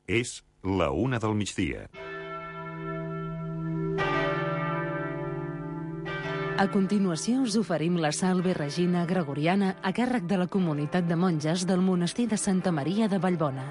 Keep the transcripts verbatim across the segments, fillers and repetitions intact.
És la una del migdia. A continuació us oferim la Salve Regina Gregoriana a càrrec de la comunitat de monges del monestir de Santa Maria de Vallbona.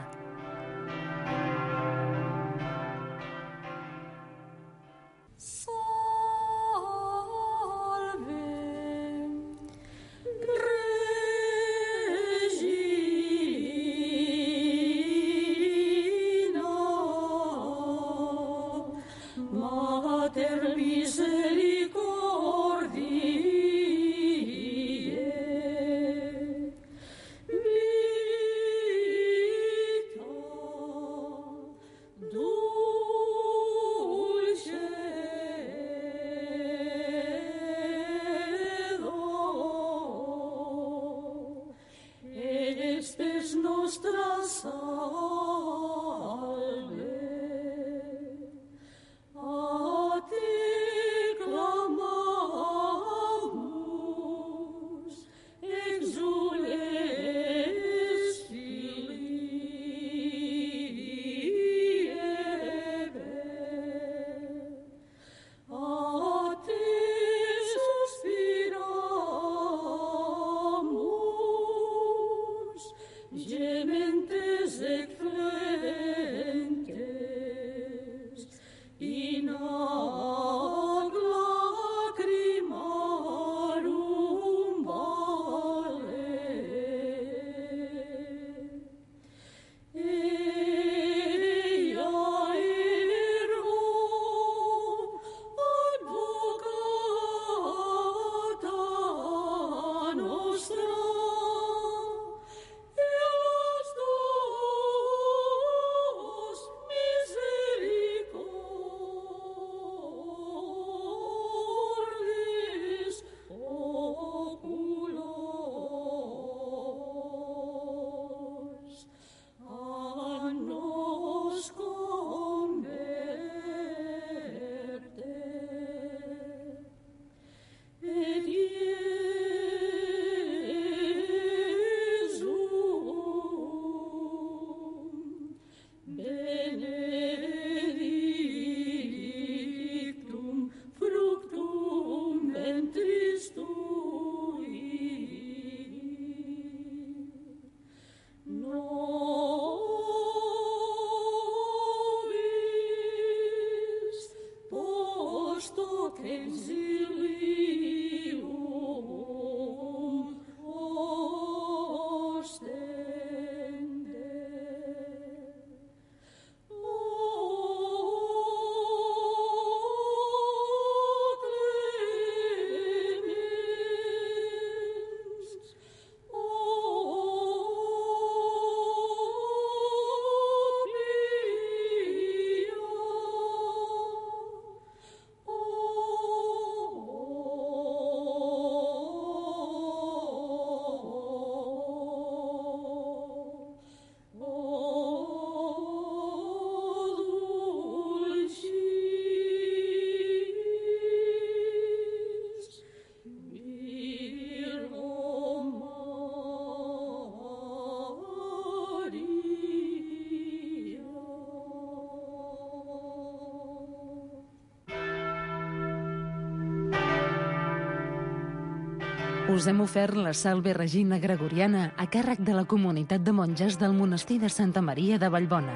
Us hem ofert la Salve Regina Gregoriana a càrrec de la comunitat de monges del monestir de Santa Maria de Vallbona.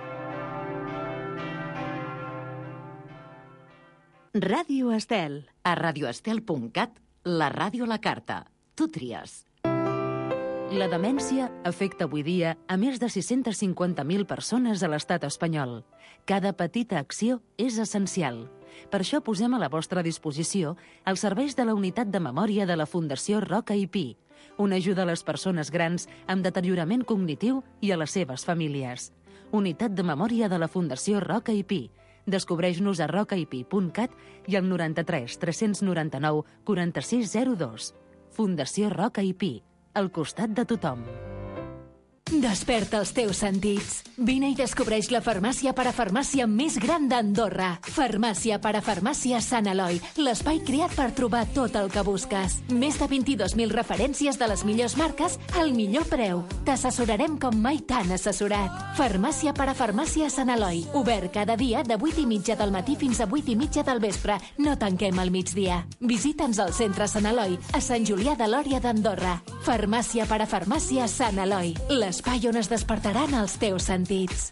Ràdio Estel. A radioestel punt cat, la ràdio a la carta. Tu tries. La demència afecta avui dia a més de sis-centes cinquanta mil persones a l'estat espanyol. Cada petita acció és essencial. Per això posem a la vostra disposició els serveis de la Unitat de Memòria de la Fundació Roca i Pi, una ajuda a les persones grans amb deteriorament cognitiu i a les seves famílies. Unitat de Memòria de la Fundació Roca i Pi. Descobreix-nos a roca i pi punt cat i al noranta-tres tres noranta-nou quaranta-sis zero dos. Fundació Roca i Pi, al costat de tothom. Desperta els teus sentits. Vine i descobreix la farmàcia parafarmàcia més gran d'Andorra. Farmàcia parafarmàcia Sant Eloi, l'espai creat per trobar tot el que busques. Més de vint-i-dos mil referències de les millors marques al millor preu. T'assessorarem com mai t'han assessorat. Farmàcia parafarmàcia Sant Eloi, obert cada dia de vuit i mitja del matí fins a vuit i mitja del vespre. No tanquem al migdia. Visita'ns al centre Sant Eloi, a Sant Julià de Lòria d'Andorra. Farmàcia parafarmàcia Sant Eloi, l'espai on es despertaran els teus sentits.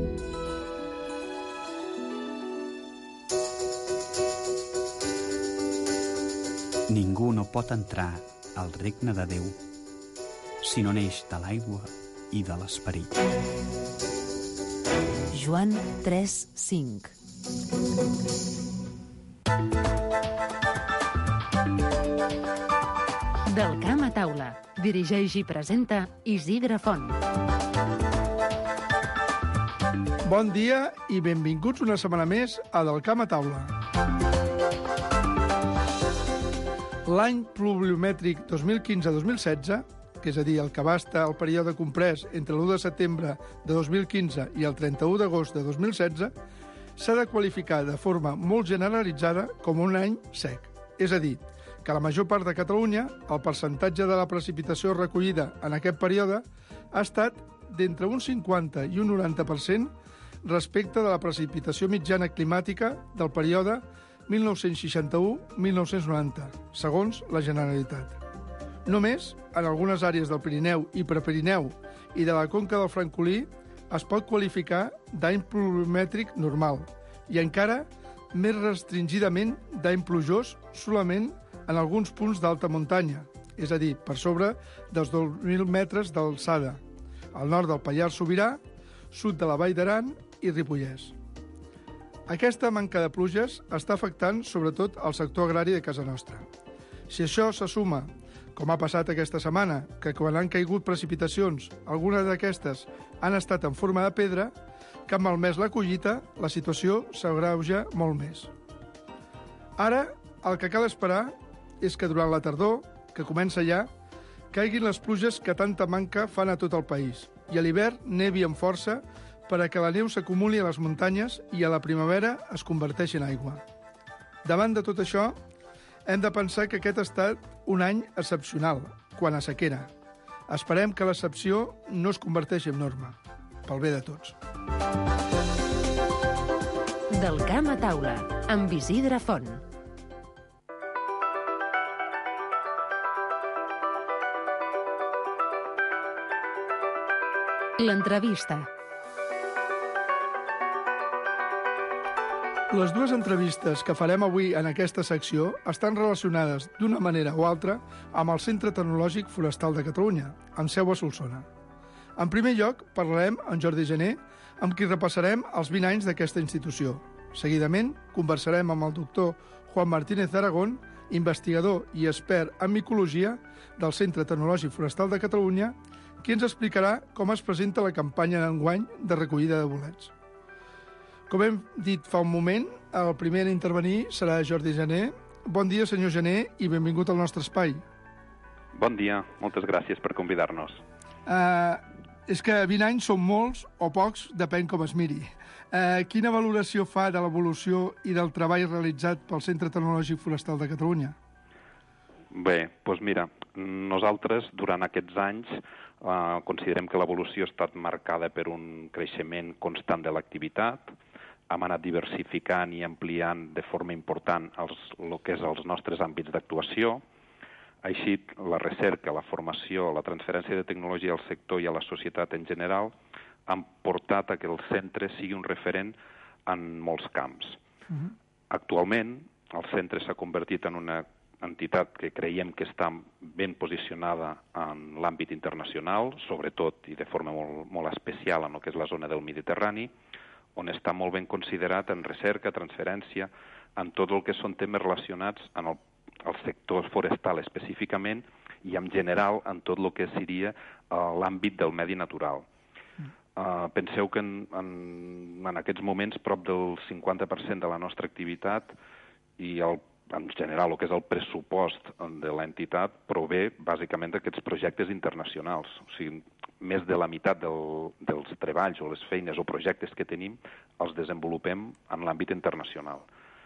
Ningú no pot entrar al regne de Déu si no neix de l'aigua i de l'esperit. Joan tres cinc. Del camp a taula. Dirigeix i presenta Isidre Font. Bon dia i benvinguts una setmana més a Del camp a taula. L'any pluviomètric dos mil quinze dos mil setze, que és a dir, el que abasta el període comprès entre l'u de setembre de dos mil quinze i el trenta-u d'agost de dos mil setze, s'ha de qualificar de forma molt generalitzada com un any sec. És a dir, que a la major part de Catalunya el percentatge de la precipitació recollida en aquest període ha estat d'entre un cinquanta i un noranta per cent respecte de la precipitació mitjana climàtica del període mil nou-cents seixanta-u a mil nou-cents noranta, segons la Generalitat. Només en algunes àrees del Pirineu i Prepirineu i de la conca del Francolí es pot qualificar d'any pluviomètric normal i encara més restringidament d'any plujós solament en alguns punts d'alta muntanya, és a dir, per sobre dels dos mil metres d'alçada, al nord del Pallars Sobirà, sud de la Vall d'Aran i Ripollès. Aquesta manca de pluges està afectant sobretot el sector agrari de casa nostra. Si això se suma, com ha passat aquesta setmana, que quan han caigut precipitacions, algunes d'aquestes han estat en forma de pedra, que han malmès la collita, la situació s'agreuja molt més. Ara, el que cal esperar és que durant la tardor, que comença ja, caiguin les pluges que tanta manca fan a tot el país i a l'hivern nevi amb força per a que la neu s'acumuli a les muntanyes i a la primavera es converteixi en aigua. Davant de tot això, hem de pensar que aquest ha estat un any excepcional, quan a sequera. Esperem que l'excepció no es converteixi en norma, pel bé de tots. Del camp a taula, amb Isidre Font. L'entrevista. Les dues entrevistes que farem avui en aquesta secció estan relacionades d'una manera o altra amb el Centre Tecnològic Forestal de Catalunya, amb seu a Solsona. En primer lloc, parlarem amb Jordi Gené, amb qui repassarem els vint anys d'aquesta institució. Seguidament, conversarem amb el doctor Juan Martínez Aragón, investigador i expert en micologia del Centre Tecnològic Forestal de Catalunya, qui ens explicarà com es presenta la campanya d'enguany de recollida de bolets. Com hem dit fa un moment, el primer a intervenir serà Jordi Gené. Bon dia, senyor Gené, i benvingut al nostre espai. Bon dia, moltes gràcies per convidar-nos. Uh, és que vint anys són molts o pocs, depèn com es miri. Uh, quina valoració fa de l'evolució i del treball realitzat pel Centre Tecnològic Forestal de Catalunya? Bé, doncs mira, nosaltres durant aquests anys eh, considerem que l'evolució ha estat marcada per un creixement constant de l'activitat, hem anat diversificant i ampliant de forma important els, el que és els nostres àmbits d'actuació. Així, la recerca, la formació, la transferència de tecnologia al sector i a la societat en general han portat a que el centre sigui un referent en molts camps. Uh-huh. Actualment, el centre s'ha convertit en una entitat que creiem que està ben posicionada en l'àmbit internacional, sobretot i de forma molt, molt especial en el que és la zona del Mediterrani, on està molt ben considerat en recerca, transferència, en tot el que són temes relacionats amb el, el sector forestal específicament i en general en tot el que seria uh, l'àmbit del medi natural. Uh, penseu que en, en, en aquests moments prop del cinquanta per cent de la nostra activitat i el en general, el que és el pressupost de l'entitat prové bàsicament d'aquests projectes internacionals. O sigui, més de la meitat del, dels treballs o les feines o projectes que tenim els desenvolupem en l'àmbit internacional.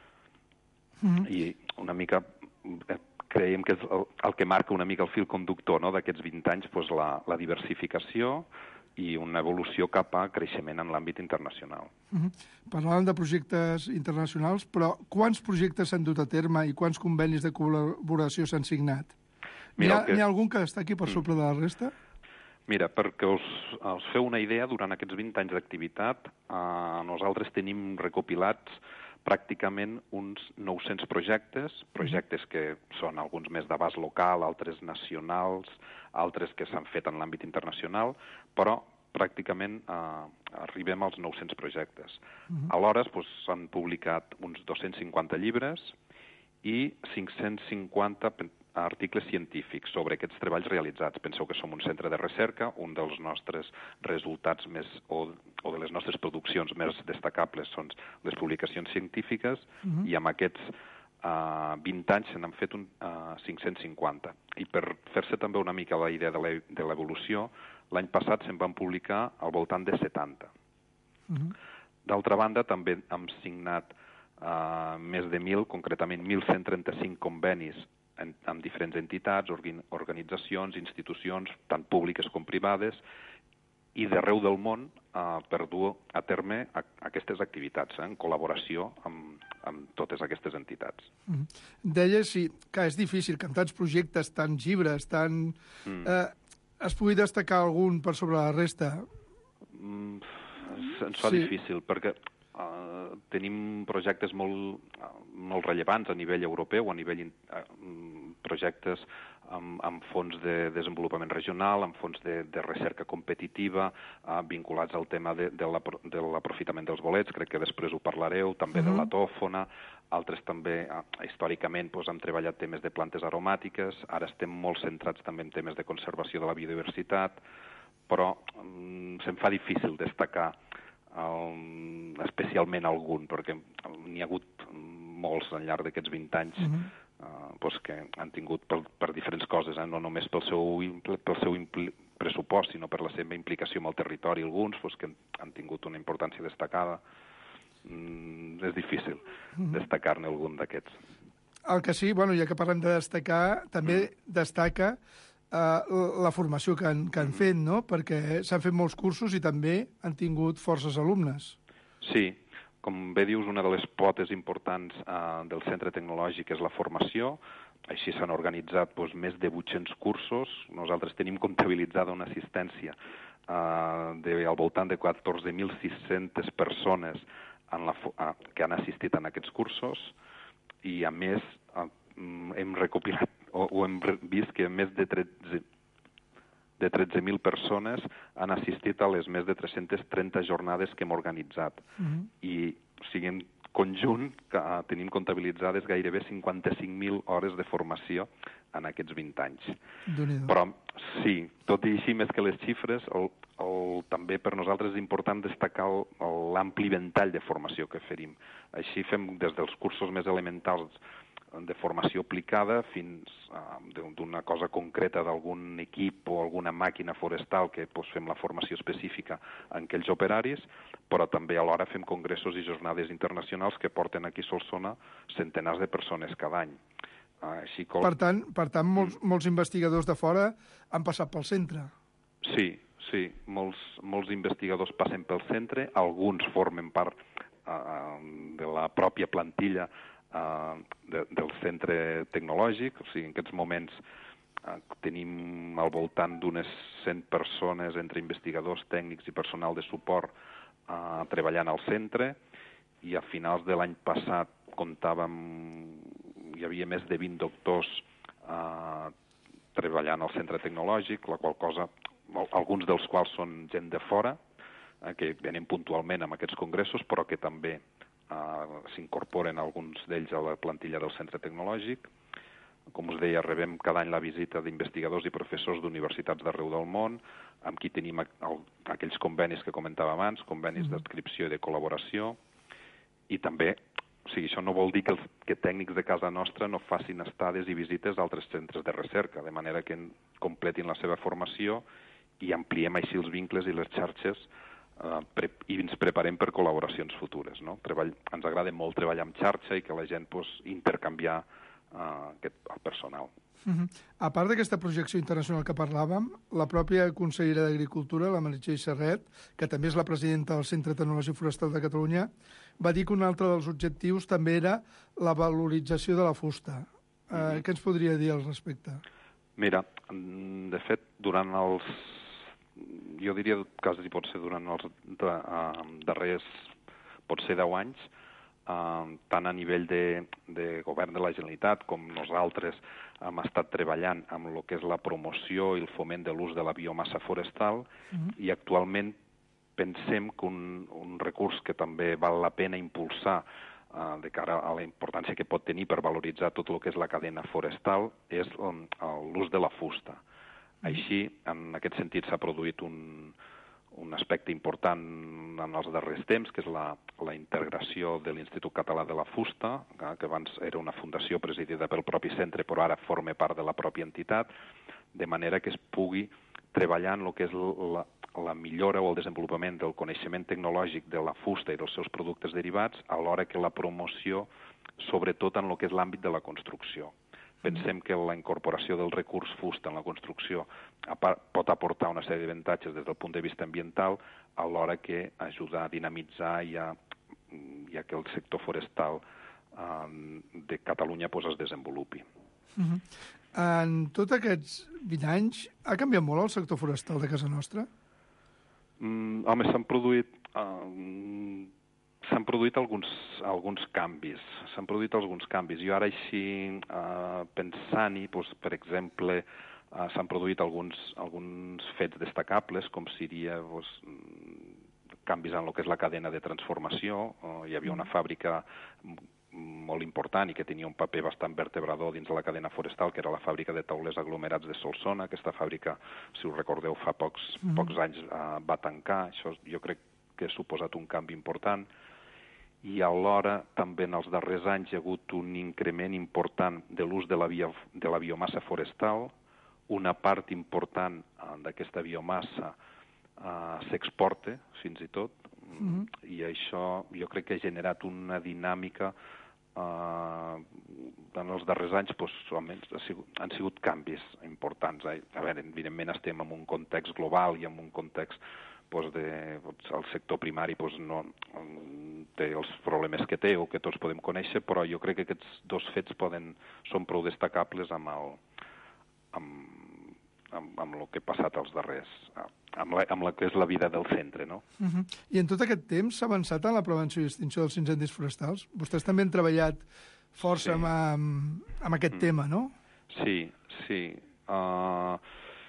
Mm. I una mica creiem que és el, el que marca una mica el fil conductor, no?, d'aquests vint anys, doncs la, la diversificació i una evolució cap a creixement en l'àmbit internacional. Mm-hmm. Parlàvem de projectes internacionals, però quants projectes s'han dut a terme i quants convenis de col·laboració s'han signat? N'hi ha, que... ha algun que destaqui per sobre mm. de la resta? Mira, perquè us, us feu una idea, durant aquests vint anys d'activitat, eh, nosaltres tenim recopilats pràcticament uns nou-cents projectes, projectes que són alguns més d'abast local, altres nacionals, altres que s'han fet en l'àmbit internacional, però pràcticament eh, arribem als nou-cents projectes. Uh-huh. Alhora doncs, s'han publicat uns dos-cents cinquanta llibres i cinc-cents cinquanta articles científics sobre aquests treballs realitzats. Penseu que som un centre de recerca, un dels nostres resultats més, o, o de les nostres produccions més destacables són les publicacions científiques, uh-huh. i amb aquests uh, vint anys se n'han fet un, uh, cinc-cents cinquanta. I per fer-se també una mica la idea de l'evolució, l'any passat se'n van publicar al voltant de setanta. Uh-huh. D'altra banda, també hem signat uh, més de mil, concretament mil cent trenta-cinc convenis En, amb diferents entitats, organ, organitzacions, institucions, tant públiques com privades, i d'arreu del món eh, per dur a terme a, aquestes activitats, eh, en col·laboració amb, amb totes aquestes entitats. Mm. Deies, sí, que és difícil que amb tants projectes, tants llibres, tant... Mm. Eh, es pugui destacar algun per sobre la resta? Mm, ens fa sí. difícil, perquè... Uh, tenim projectes molt, uh, molt rellevants a nivell europeu, a nivell uh, projectes amb, amb fons de desenvolupament regional, amb fons de, de recerca competitiva, uh, vinculats al tema de, de l'aprofitament dels bolets, crec que després ho parlareu, també uh-huh. de la tòfona, altres també, uh, històricament, doncs, hem treballat temes de plantes aromàtiques, ara estem molt centrats també en temes de conservació de la biodiversitat, però um, se'm fa difícil destacar Um, especialment algun, perquè n'hi ha hagut molts al llarg d'aquests vint anys uh-huh. uh, doncs que han tingut per, per diferents coses, eh? No només pel seu, pel seu impli, pressupost, sinó per la seva implicació amb el territori, alguns doncs que han tingut una importància destacada. Mm, és difícil uh-huh. destacar-ne algun d'aquests. El que sí, bueno, ja que parlem de destacar, també uh-huh. destaca Uh, la formació que han, que han fet, no? Perquè s'han fet molts cursos i també han tingut forces alumnes. Sí, com bé dius, una de les potes importants uh, del centre tecnològic és la formació. Així s'han organitzat doncs, més de vuit-cents cursos. Nosaltres tenim comptabilitzada una assistència uh, de, al voltant de catorze mil sis-centes persones en la, uh, que han assistit en aquests cursos, i a més uh, hem recopilat o, o hem vist que més de tretze de tretze mil persones han assistit a les més de tres-centes trenta jornades que hem organitzat. Uh-huh. I, o sigui, en conjunt que, uh, tenim comptabilitzades gairebé cinquanta-cinc mil hores de formació en aquests vint anys. Però sí, tot i així, més que les xifres, el, el, també per nosaltres és important destacar l'ampli ventall de formació que oferim. Així fem des dels cursos més elementals de formació aplicada fins a d'una cosa concreta d'algun equip o alguna màquina forestal que doncs, fem la formació específica en aquells operaris, però també alhora fem congressos i jornades internacionals que porten aquí a Solsona centenars de persones cada any. Així com... Per tant, per tant molts, molts investigadors de fora han passat pel centre. Sí, sí, molts, molts investigadors passen pel centre, alguns formen part uh, de la pròpia plantilla Uh, de, del centre tecnològic. O sigui, en aquests moments uh, tenim al voltant d'unes cent persones entre investigadors, tècnics i personal de suport uh, treballant al centre, i a finals de l'any passat comptàvem, hi havia més de vint doctors uh, treballant al centre tecnològic, la qual cosa, alguns dels quals són gent de fora, uh, que venen puntualment amb aquests congressos, però que també Uh, s'incorporen alguns d'ells a la plantilla del centre tecnològic. Com us deia, rebem cada any la visita d'investigadors i professors d'universitats d'arreu del món, amb qui tenim el, aquells convenis que comentava abans, convenis mm-hmm. d'adscripció i de col·laboració, i també, o sigui, això no vol dir que, els, que tècnics de casa nostra no facin estades i visites a altres centres de recerca, de manera que completin la seva formació i ampliem així els vincles i les xarxes eh, pre i ens preparem per col·laboracions futures. No? Treball, ens agrada molt treballar en xarxa i que la gent pues, intercanviar eh, aquest, el personal. Uh-huh. A part d'aquesta projecció internacional que parlàvem, la pròpia consellera d'Agricultura, la Meritxell Serret, que també és la presidenta del Centre Tecnològic Forestal de Catalunya, va dir que un altre dels objectius també era la valorització de la fusta. Uh, uh-huh. Què ens podria dir al respecte? Mira, de fet, durant els... jo diria que quasi pot ser durant els de, uh, darrers, pot ser deu anys, Uh, tant a nivell de, de govern de la Generalitat com nosaltres hem estat treballant amb el que és la promoció i el foment de l'ús de la biomassa forestal uh-huh. i actualment pensem que un, un recurs que també val la pena impulsar uh, de cara a la importància que pot tenir per valoritzar tot el que és la cadena forestal és um, l'ús de la fusta. Uh-huh. Així, en aquest sentit, s'ha produït un un aspecte important en els darrers temps, que és la, la integració de l'Institut Català de la Fusta, que abans era una fundació presidida pel propi centre, però ara forma part de la pròpia entitat, de manera que es pugui treballar en el que és la, la millora o el desenvolupament del coneixement tecnològic de la fusta i dels seus productes derivats, alhora que la promoció, sobretot en el que és l'àmbit de la construcció. Pensem que la incorporació del recurs fusta en la construcció pot aportar una sèrie d'avantatges des del punt de vista ambiental, alhora que ajudar a dinamitzar i a, i a que el sector forestal eh, de Catalunya pues, es desenvolupi. Uh-huh. En tots aquests vint anys, ha canviat molt el sector forestal de casa nostra? Mm, home, s'han produït... Uh, S'han produït alguns, alguns canvis, s'han produït alguns canvis. Jo ara així, eh, pensant-hi, doncs, per exemple, eh, s'han produït alguns, alguns fets destacables, com seria doncs, canvis en el que és la cadena de transformació. Eh, hi havia una fàbrica molt important i que tenia un paper bastant vertebrador dins de la cadena forestal, que era la fàbrica de taulers aglomerats de Solsona. Aquesta fàbrica, si us recordeu, fa pocs, mm. pocs anys eh, va tancar. Això jo crec que ha suposat un canvi important. I alhora també en els darrers anys hi ha hagut un increment important de l'ús de, la bio, de la biomassa forestal. Una part important uh, d'aquesta biomassa uh, s'exporta, fins i tot, mm-hmm. i això jo crec que ha generat una dinàmica uh, en els darrers anys, doncs, almenys, ha sigut, han sigut canvis importants. Eh? A veure, evidentment estem en un context global i en un context doncs de, doncs, el sector primari doncs, no té els problemes que té o que tots podem conèixer, però jo crec que aquests dos fets poden, són prou destacables amb el, amb, amb, amb el que ha passat els darrers, amb la, amb la que és la vida del centre, no? Uh-huh. I en tot aquest temps s'ha avançat en la prevenció i extinció dels incendis forestals? Vostès també han treballat força sí. amb, amb aquest mm. tema, no? Sí, sí. Uh,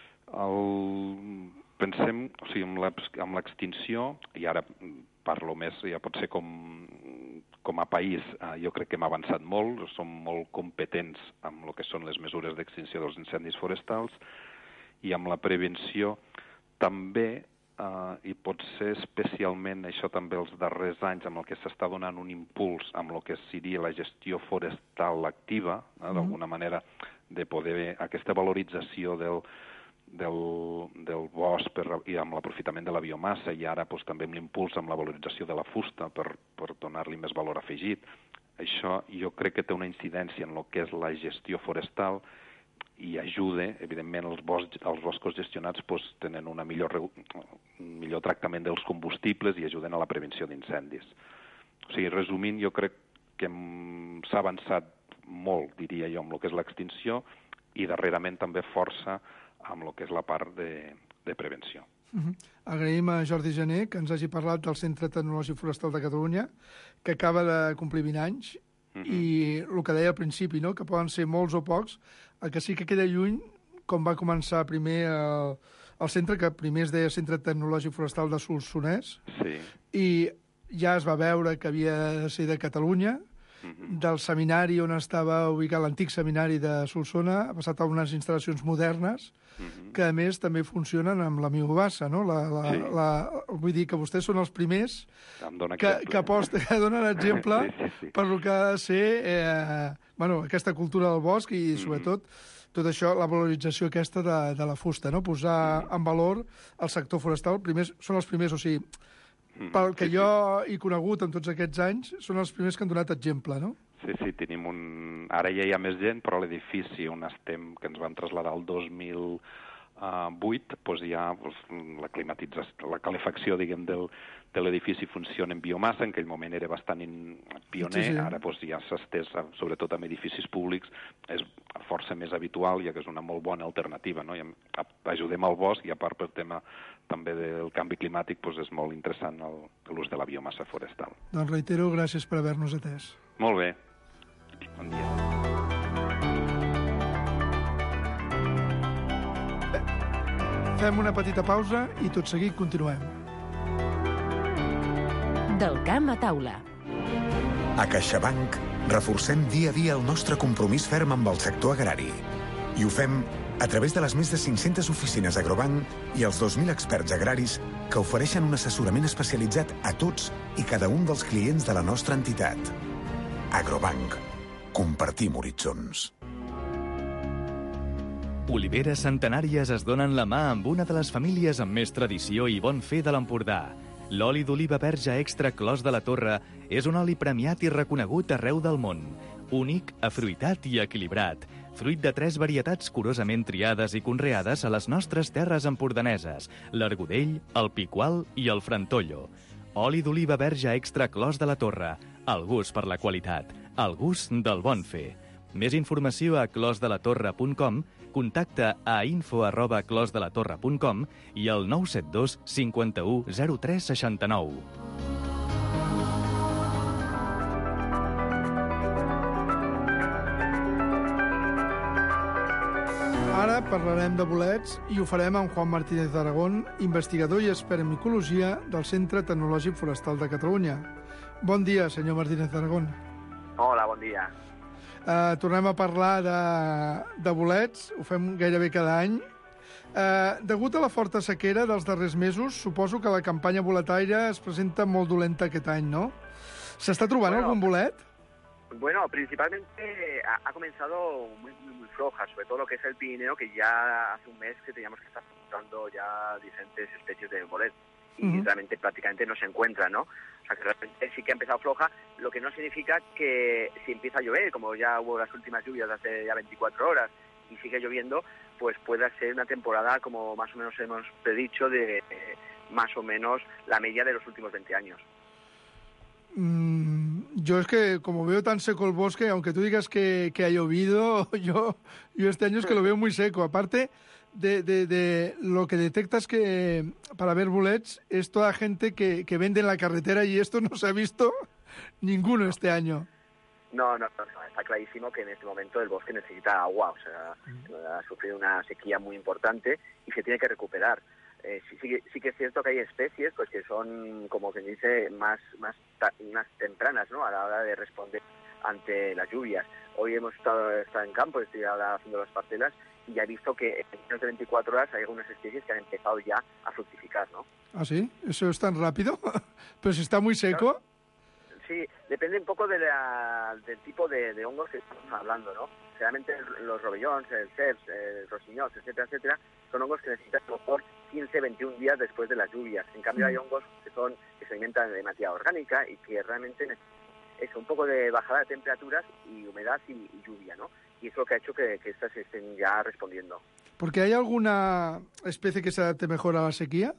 el... Pensem, o sigui, amb l'extinció, i ara parlo més, ja pot ser com, com a país, eh, jo crec que hem avançat molt, som molt competents amb el que són les mesures d'extinció dels incendis forestals, i amb la prevenció també, eh, i pot ser especialment això també els darrers anys, amb el que s'està donant un impuls amb el que seria la gestió forestal activa, eh, d'alguna manera de poder, aquesta valorització del Del, del bosc per, i amb l'aprofitament de la biomassa i ara doncs, també amb l'impuls amb la valorització de la fusta per, per donar-li més valor afegit. Això jo crec que té una incidència en el que és la gestió forestal i ajuda, evidentment, els, bosc, els boscos gestionats doncs, tenen una millor, un millor tractament dels combustibles i ajuden a la prevenció d'incendis. O sigui, resumint, jo crec que s'ha avançat molt, diria jo, amb el que és l'extinció i darrerament també força amb el que és la part de, de prevenció. Uh-huh. Agraïm a Jordi Jané que ens hagi parlat del Centre Tecnològic Forestal de Catalunya, que acaba de complir vint anys, uh-huh. i el que deia al principi, no? Que poden ser molts o pocs, el que sí que queda lluny, com va començar primer el, el centre, que primer es deia Centre Tecnològic Forestal de Solsonès, sí. i ja es va veure que havia de ser de Catalunya, uh-huh. del seminari on estava ubicat l'antic seminari de Solsona, ha passat a unes instal·lacions modernes, uh-huh. que a més també funcionen amb la biomassa, no? La, la, sí. la, vull dir que vostès són els primers que, que, aposten, que donen exemple sí, sí, sí. per lo que ha de ser eh, bueno, aquesta cultura del bosc i, uh-huh. sobretot, tot això, la valorització aquesta de, de la fusta, no? Posar uh-huh. en valor el sector forestal. Primers, són els primers, o sigui, pel que sí, jo sí. he conegut en tots aquests anys, són els primers que han donat exemple, no? Sí, sí, tenim un... Ara ja hi ha més gent, però l'edifici on estem, que ens van traslladar el dos mil vuit, doncs hi ha doncs, la climatització, la calefacció, diguem, del, de l'edifici funciona en biomassa, en aquell moment era bastant pioner, sí, sí. ara doncs, ja s'ha estès, sobretot amb edificis públics, és força més habitual, ja que és una molt bona alternativa, no? I ajudem al bosc i a part pel tema també del canvi climàtic doncs és molt interessant l'ús de la biomassa forestal. Doncs reitero, gràcies per haver-nos atès. Molt bé. Bon dia. Bé, fem una petita pausa i tot seguit continuem. Del camp a taula. A CaixaBank reforcem dia a dia el nostre compromís ferm amb el sector agrari. I ho fem a través de les més de cinc-centes oficines Agrobank i els dos mil experts agraris que ofereixen un assessorament especialitzat a tots i cada un dels clients de la nostra entitat. Agrobank. Compartim horitzons. Oliveres centenàries es donen la mà amb una de les famílies amb més tradició i bon fer de l'Empordà. L'oli d'oliva verge extra Clos de la Torre és un oli premiat i reconegut arreu del món. Únic, afruitat i equilibrat. Fruit de tres varietats curosament triades i conreades a les nostres terres empordaneses, l'Argudell, el Picual i el Frantollo. Oli d'oliva verge extra Clos de la Torre. El gust per la qualitat. El gust del bon fer. Més informació a clos de la torre punt com, contacta a info arroba clos de la torre punt com i al nou set dos cinquanta-u zero tres seixanta-nou. Ara parlarem de bolets i ho farem amb Juan Martínez d'Aragón, investigador i expert en micologia del Centre Tecnològic Forestal de Catalunya. Bon dia, senyor Martínez d'Aragón. Hola, bon dia. Uh, tornem a parlar de, de bolets, ho fem gairebé cada any. Uh, degut a la forta sequera dels darrers mesos, suposo que la campanya boletaire es presenta molt dolenta aquest any, ¿no? ¿S'està trobant bueno, algún bolet? Bueno, principalmente ha, ha comenzado muy, muy, muy floja, sobre todo lo que es el Pirineo, que ya hace un mes que teníamos que estar encontrando ya diferentes especies de bolet. Y uh-huh. realmente prácticamente no se encuentra, ¿no? O sea, que realmente sí que ha empezado floja, lo que no significa que si empieza a llover, como ya hubo las últimas lluvias de hace ya veinticuatro horas, y sigue lloviendo, pues pueda ser una temporada, como más o menos hemos predicho, de eh, más o menos la media de los últimos veinte años. Mm, yo es que, como veo tan seco el bosque, aunque tú digas que, que ha llovido, yo, yo este año es que lo veo muy seco. Aparte... De, de, de lo que detectas que para ver bolets es toda gente que, que vende en la carretera y esto no se ha visto ninguno este año. No, no, no, no, está clarísimo que en este momento el bosque necesita agua, o sea, ha sufrido una sequía muy importante y se tiene que recuperar. Eh, sí, sí, sí que es cierto que hay especies pues que son, como quien dice, más, más, ta, más tempranas, ¿no?, a la hora de responder ante las lluvias. Hoy hemos estado, estado en campo, estoy ahora haciendo las parcelas, y ya he visto que en menos de veinticuatro horas hay algunas especies que han empezado ya a fructificar, ¿no? ¿Ah, sí? ¿Eso es tan rápido? ¿Pero si está muy seco? Sí, depende un poco de la, del tipo de, de hongos que estamos hablando, ¿no? Generalmente los robellones, el cerç, el rossinyol, etcétera, etcétera, son hongos que necesitan a lo mejor quince, veintiún días después de las lluvias. En cambio hay hongos que son que se alimentan de materia orgánica y que realmente necesitan es un poco de bajada de temperaturas y humedad y, y lluvia, ¿no? Y es lo que ha hecho que, que estas estén ya respondiendo. ¿Porque hay alguna especie que se adapte mejor a la sequía?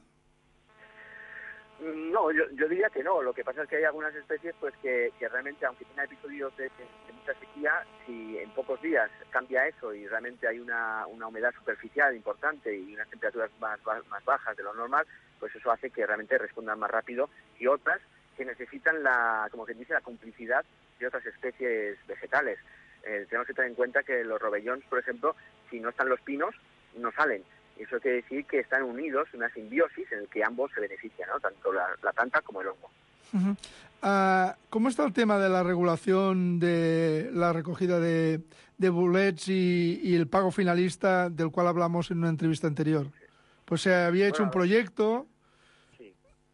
No, yo, yo diría que no. Lo que pasa es que hay algunas especies pues que, que realmente, aunque tengan episodios de, de mucha sequía, si en pocos días cambia eso y realmente hay una, una humedad superficial importante y unas temperaturas más, más bajas de lo normal, pues eso hace que realmente respondan más rápido, y otras que necesitan la, como quien dice, la complicidad de otras especies vegetales. Eh, tenemos que tener en cuenta que los robellones, por ejemplo, si no están los pinos, no salen. Eso quiere decir que están unidos en una simbiosis en la que ambos se benefician, ¿no?, tanto la, la planta como el hongo. Uh-huh. Uh, ¿Cómo está el tema de la regulación de la recogida de, de bolets y, y el pago finalista, del cual hablamos en una entrevista anterior? Pues se había hecho bueno, un proyecto... Sí,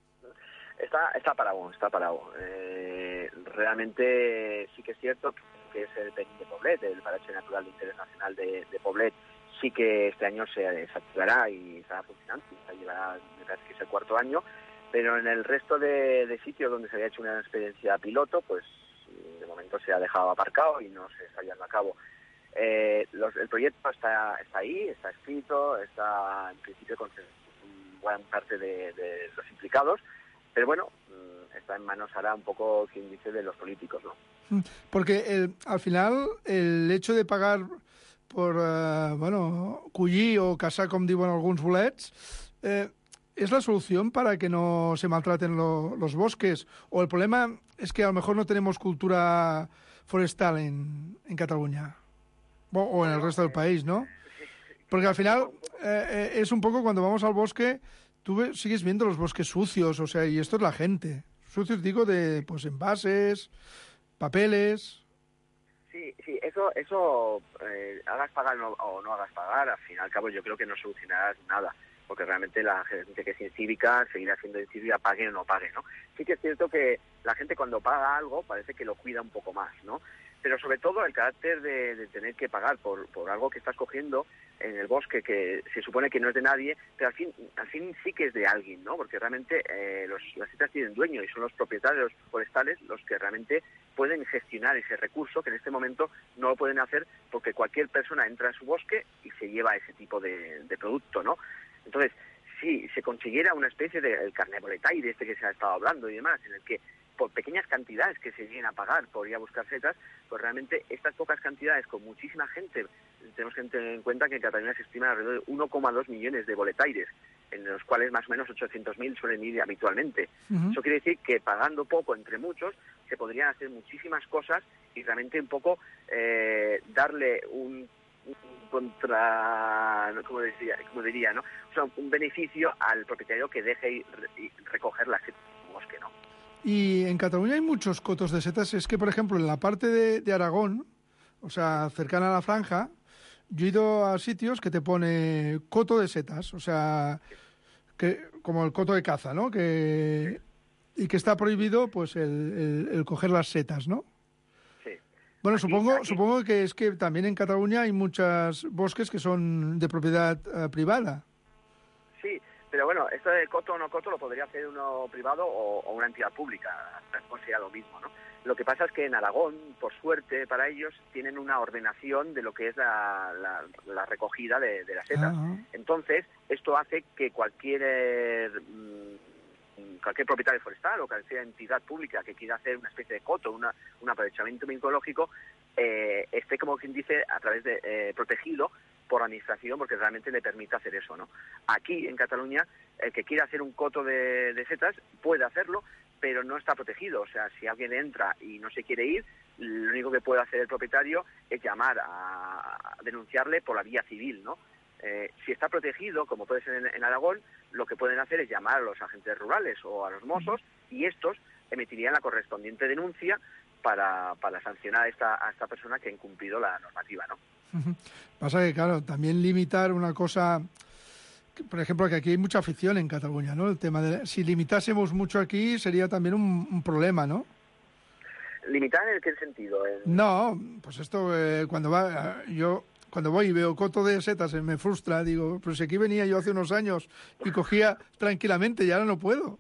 está, está parado, está parado. Eh, realmente sí que es cierto que es el P E N I de Poblet, el Paraje Natural de Interés Nacional de, de Poblet, sí que este año se, se activará y estará funcionando, se llevará, me parece que es el cuarto año, pero en el resto de, de sitios donde se había hecho una experiencia piloto, pues de momento se ha dejado aparcado y no se está llevando a cabo. Eh, los, el proyecto está, está ahí, está escrito, está en principio con buena parte de, de los implicados, pero bueno, está en manos ahora un poco, quien dice, de los políticos, ¿no? Porque el, al final el hecho de pagar por, eh, bueno, collir o caçar, com diuen alguns bolets, eh, ¿es la solución para que no se maltraten lo, los bosques? ¿O el problema es que a lo mejor no tenemos cultura forestal en, en Cataluña? O, o en el resto del país, ¿no? Porque al final eh, eh, es un poco cuando vamos al bosque, tú ves, sigues viendo los bosques sucios, o sea, y esto es la gente. Sucios, digo, de pues envases, papeles... Sí, sí, eso, eso eh, hagas pagar no, o no hagas pagar, al fin y al cabo yo creo que no solucionarás nada, porque realmente la gente que es incívica seguirá siendo incívica, pague o no pague, ¿no? Sí que es cierto que la gente cuando paga algo parece que lo cuida un poco más, ¿no? Pero sobre todo el carácter de, de tener que pagar por, por algo que estás cogiendo en el bosque que se supone que no es de nadie, pero al fin, al fin sí que es de alguien, ¿no? Porque realmente eh, los, las setas tienen dueño y son los propietarios forestales los que realmente pueden gestionar ese recurso, que en este momento no lo pueden hacer porque cualquier persona entra en su bosque y se lleva ese tipo de, de producto, ¿no? Entonces, si se consiguiera una especie de el carné boletaire, este que se ha estado hablando y demás, en el que por pequeñas cantidades que se lleguen a pagar por ir a buscar setas, pues realmente estas pocas cantidades con muchísima gente, tenemos que tener en cuenta que en Cataluña se estima alrededor de uno coma dos millones de boletaires, en los cuales más o menos ochocientos mil suelen ir habitualmente. Uh-huh. Eso quiere decir que pagando poco entre muchos se podrían hacer muchísimas cosas y realmente un poco eh, darle un, un contra, como decía, como diría, ¿no? O sea, un beneficio al propietario que deje ir, ir recoger las setas del bosque, ¿no? Y en Cataluña hay muchos cotos de setas. Es que, por ejemplo, en la parte de, de Aragón, o sea, cercana a la franja, yo he ido a sitios que te pone coto de setas, o sea, que como el coto de caza, ¿no? Que, y que está prohibido, pues, el, el, el coger las setas, ¿no? Sí. Bueno, aquí, supongo, aquí. supongo que es que también en Cataluña hay muchos bosques que son de propiedad uh, privada. Sí. Pero bueno, esto de coto o no coto lo podría hacer uno privado o, o una entidad pública, no sería lo mismo, ¿no? Lo que pasa es que en Aragón, por suerte para ellos, tienen una ordenación de lo que es la, la, la recogida de, de las setas. Uh-huh. Entonces, esto hace que cualquier eh, cualquier propietario forestal o cualquier entidad pública que quiera hacer una especie de coto, una, un aprovechamiento micológico, eh, esté, como quien dice, a través de eh, protegido por la administración, porque realmente le permite hacer eso, ¿no? Aquí, en Cataluña, el que quiera hacer un coto de, de setas puede hacerlo, pero no está protegido. O sea, si alguien entra y no se quiere ir, lo único que puede hacer el propietario es llamar a, a denunciarle por la vía civil, ¿no? Eh, si está protegido, como puede ser en, en Aragón, lo que pueden hacer es llamar a los agentes rurales o a los mossos y estos emitirían la correspondiente denuncia para, para sancionar a esta, a esta persona que ha incumplido la normativa, ¿no? Pasa que, claro, también limitar una cosa, por ejemplo, que aquí hay mucha afición en Cataluña, ¿no? El tema de si limitásemos mucho aquí sería también un, un problema, ¿no? ¿Limitar en qué sentido? ¿En... No, pues esto, eh, cuando va, yo cuando voy y veo coto de setas eh, me frustra, digo, pero si aquí venía yo hace unos años y cogía tranquilamente y ahora no puedo.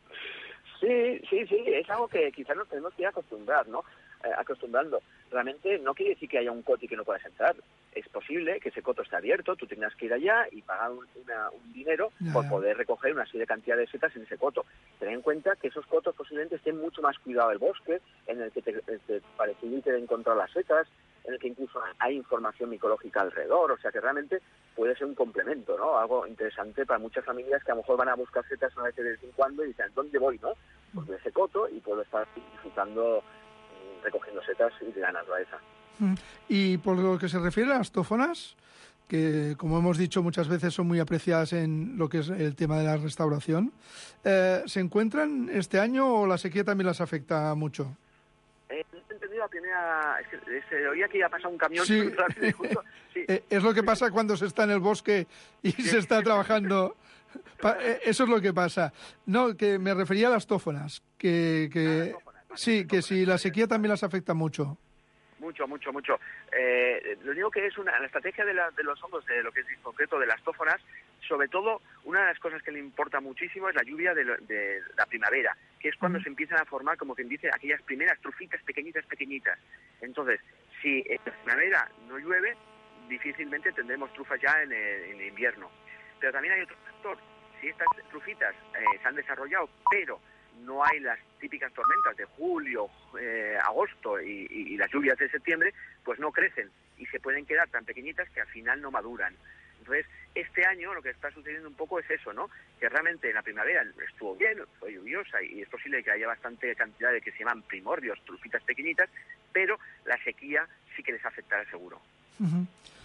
Sí, sí, sí, es algo que quizás nos tenemos que ir a acostumbrar, ¿no? Eh, acostumbrando. Realmente no quiere decir que haya un coto y que no puedas entrar. Es posible que ese coto esté abierto, tú tengas que ir allá y pagar un, una, un dinero yeah. por poder recoger una serie de cantidad de setas en ese coto. Ten en cuenta que esos cotos posiblemente estén mucho más cuidado del bosque, en el que te, te facilite de encontrar las setas, en el que incluso hay información micológica alrededor, o sea que realmente puede ser un complemento, ¿no? Algo interesante para muchas familias que a lo mejor van a buscar setas una vez de vez en cuando y dicen, ¿dónde voy, no? Pues de ese coto y puedo estar disfrutando recogiendo setas y de la naturaleza. Y por lo que se refiere a las tófonas, que, como hemos dicho muchas veces, son muy apreciadas en lo que es el tema de la restauración. Eh, ¿Se encuentran este año o la sequía también las afecta mucho? Eh, no he entendido la primera... Es que se oía que iba a pasar un camión. Sí. Rápido, justo. Sí. Eh, es lo que pasa cuando se está en el bosque y se está trabajando. Pa- eh, eso es lo que pasa. No, que me refería a las tófonas. Que, que Ah, tófonas, vale, sí, que tófonas, si la vale. sequía también las afecta mucho. Mucho, mucho, mucho. Eh, lo único que es una, la estrategia de, la, de los hongos, de lo que es en concreto de las tófonas, sobre todo, una de las cosas que le importa muchísimo es la lluvia de, lo, de la primavera, que es cuando Mm. se empiezan a formar, como quien dice, aquellas primeras trufitas pequeñitas, pequeñitas. Entonces, si en la primavera no llueve, difícilmente tendremos trufas ya en el, en el invierno. Pero también hay otro factor. Si estas trufitas eh, se han desarrollado, pero no hay las típicas tormentas de julio, eh, agosto y, y, y las lluvias de septiembre, pues no crecen y se pueden quedar tan pequeñitas que al final no maduran. Entonces, este año lo que está sucediendo un poco es eso, ¿no? Que realmente en la primavera estuvo bien, fue lluviosa y es posible que haya bastante cantidad de que se llaman primordios, trufitas pequeñitas, pero la sequía sí que les afectará seguro. Uh-huh.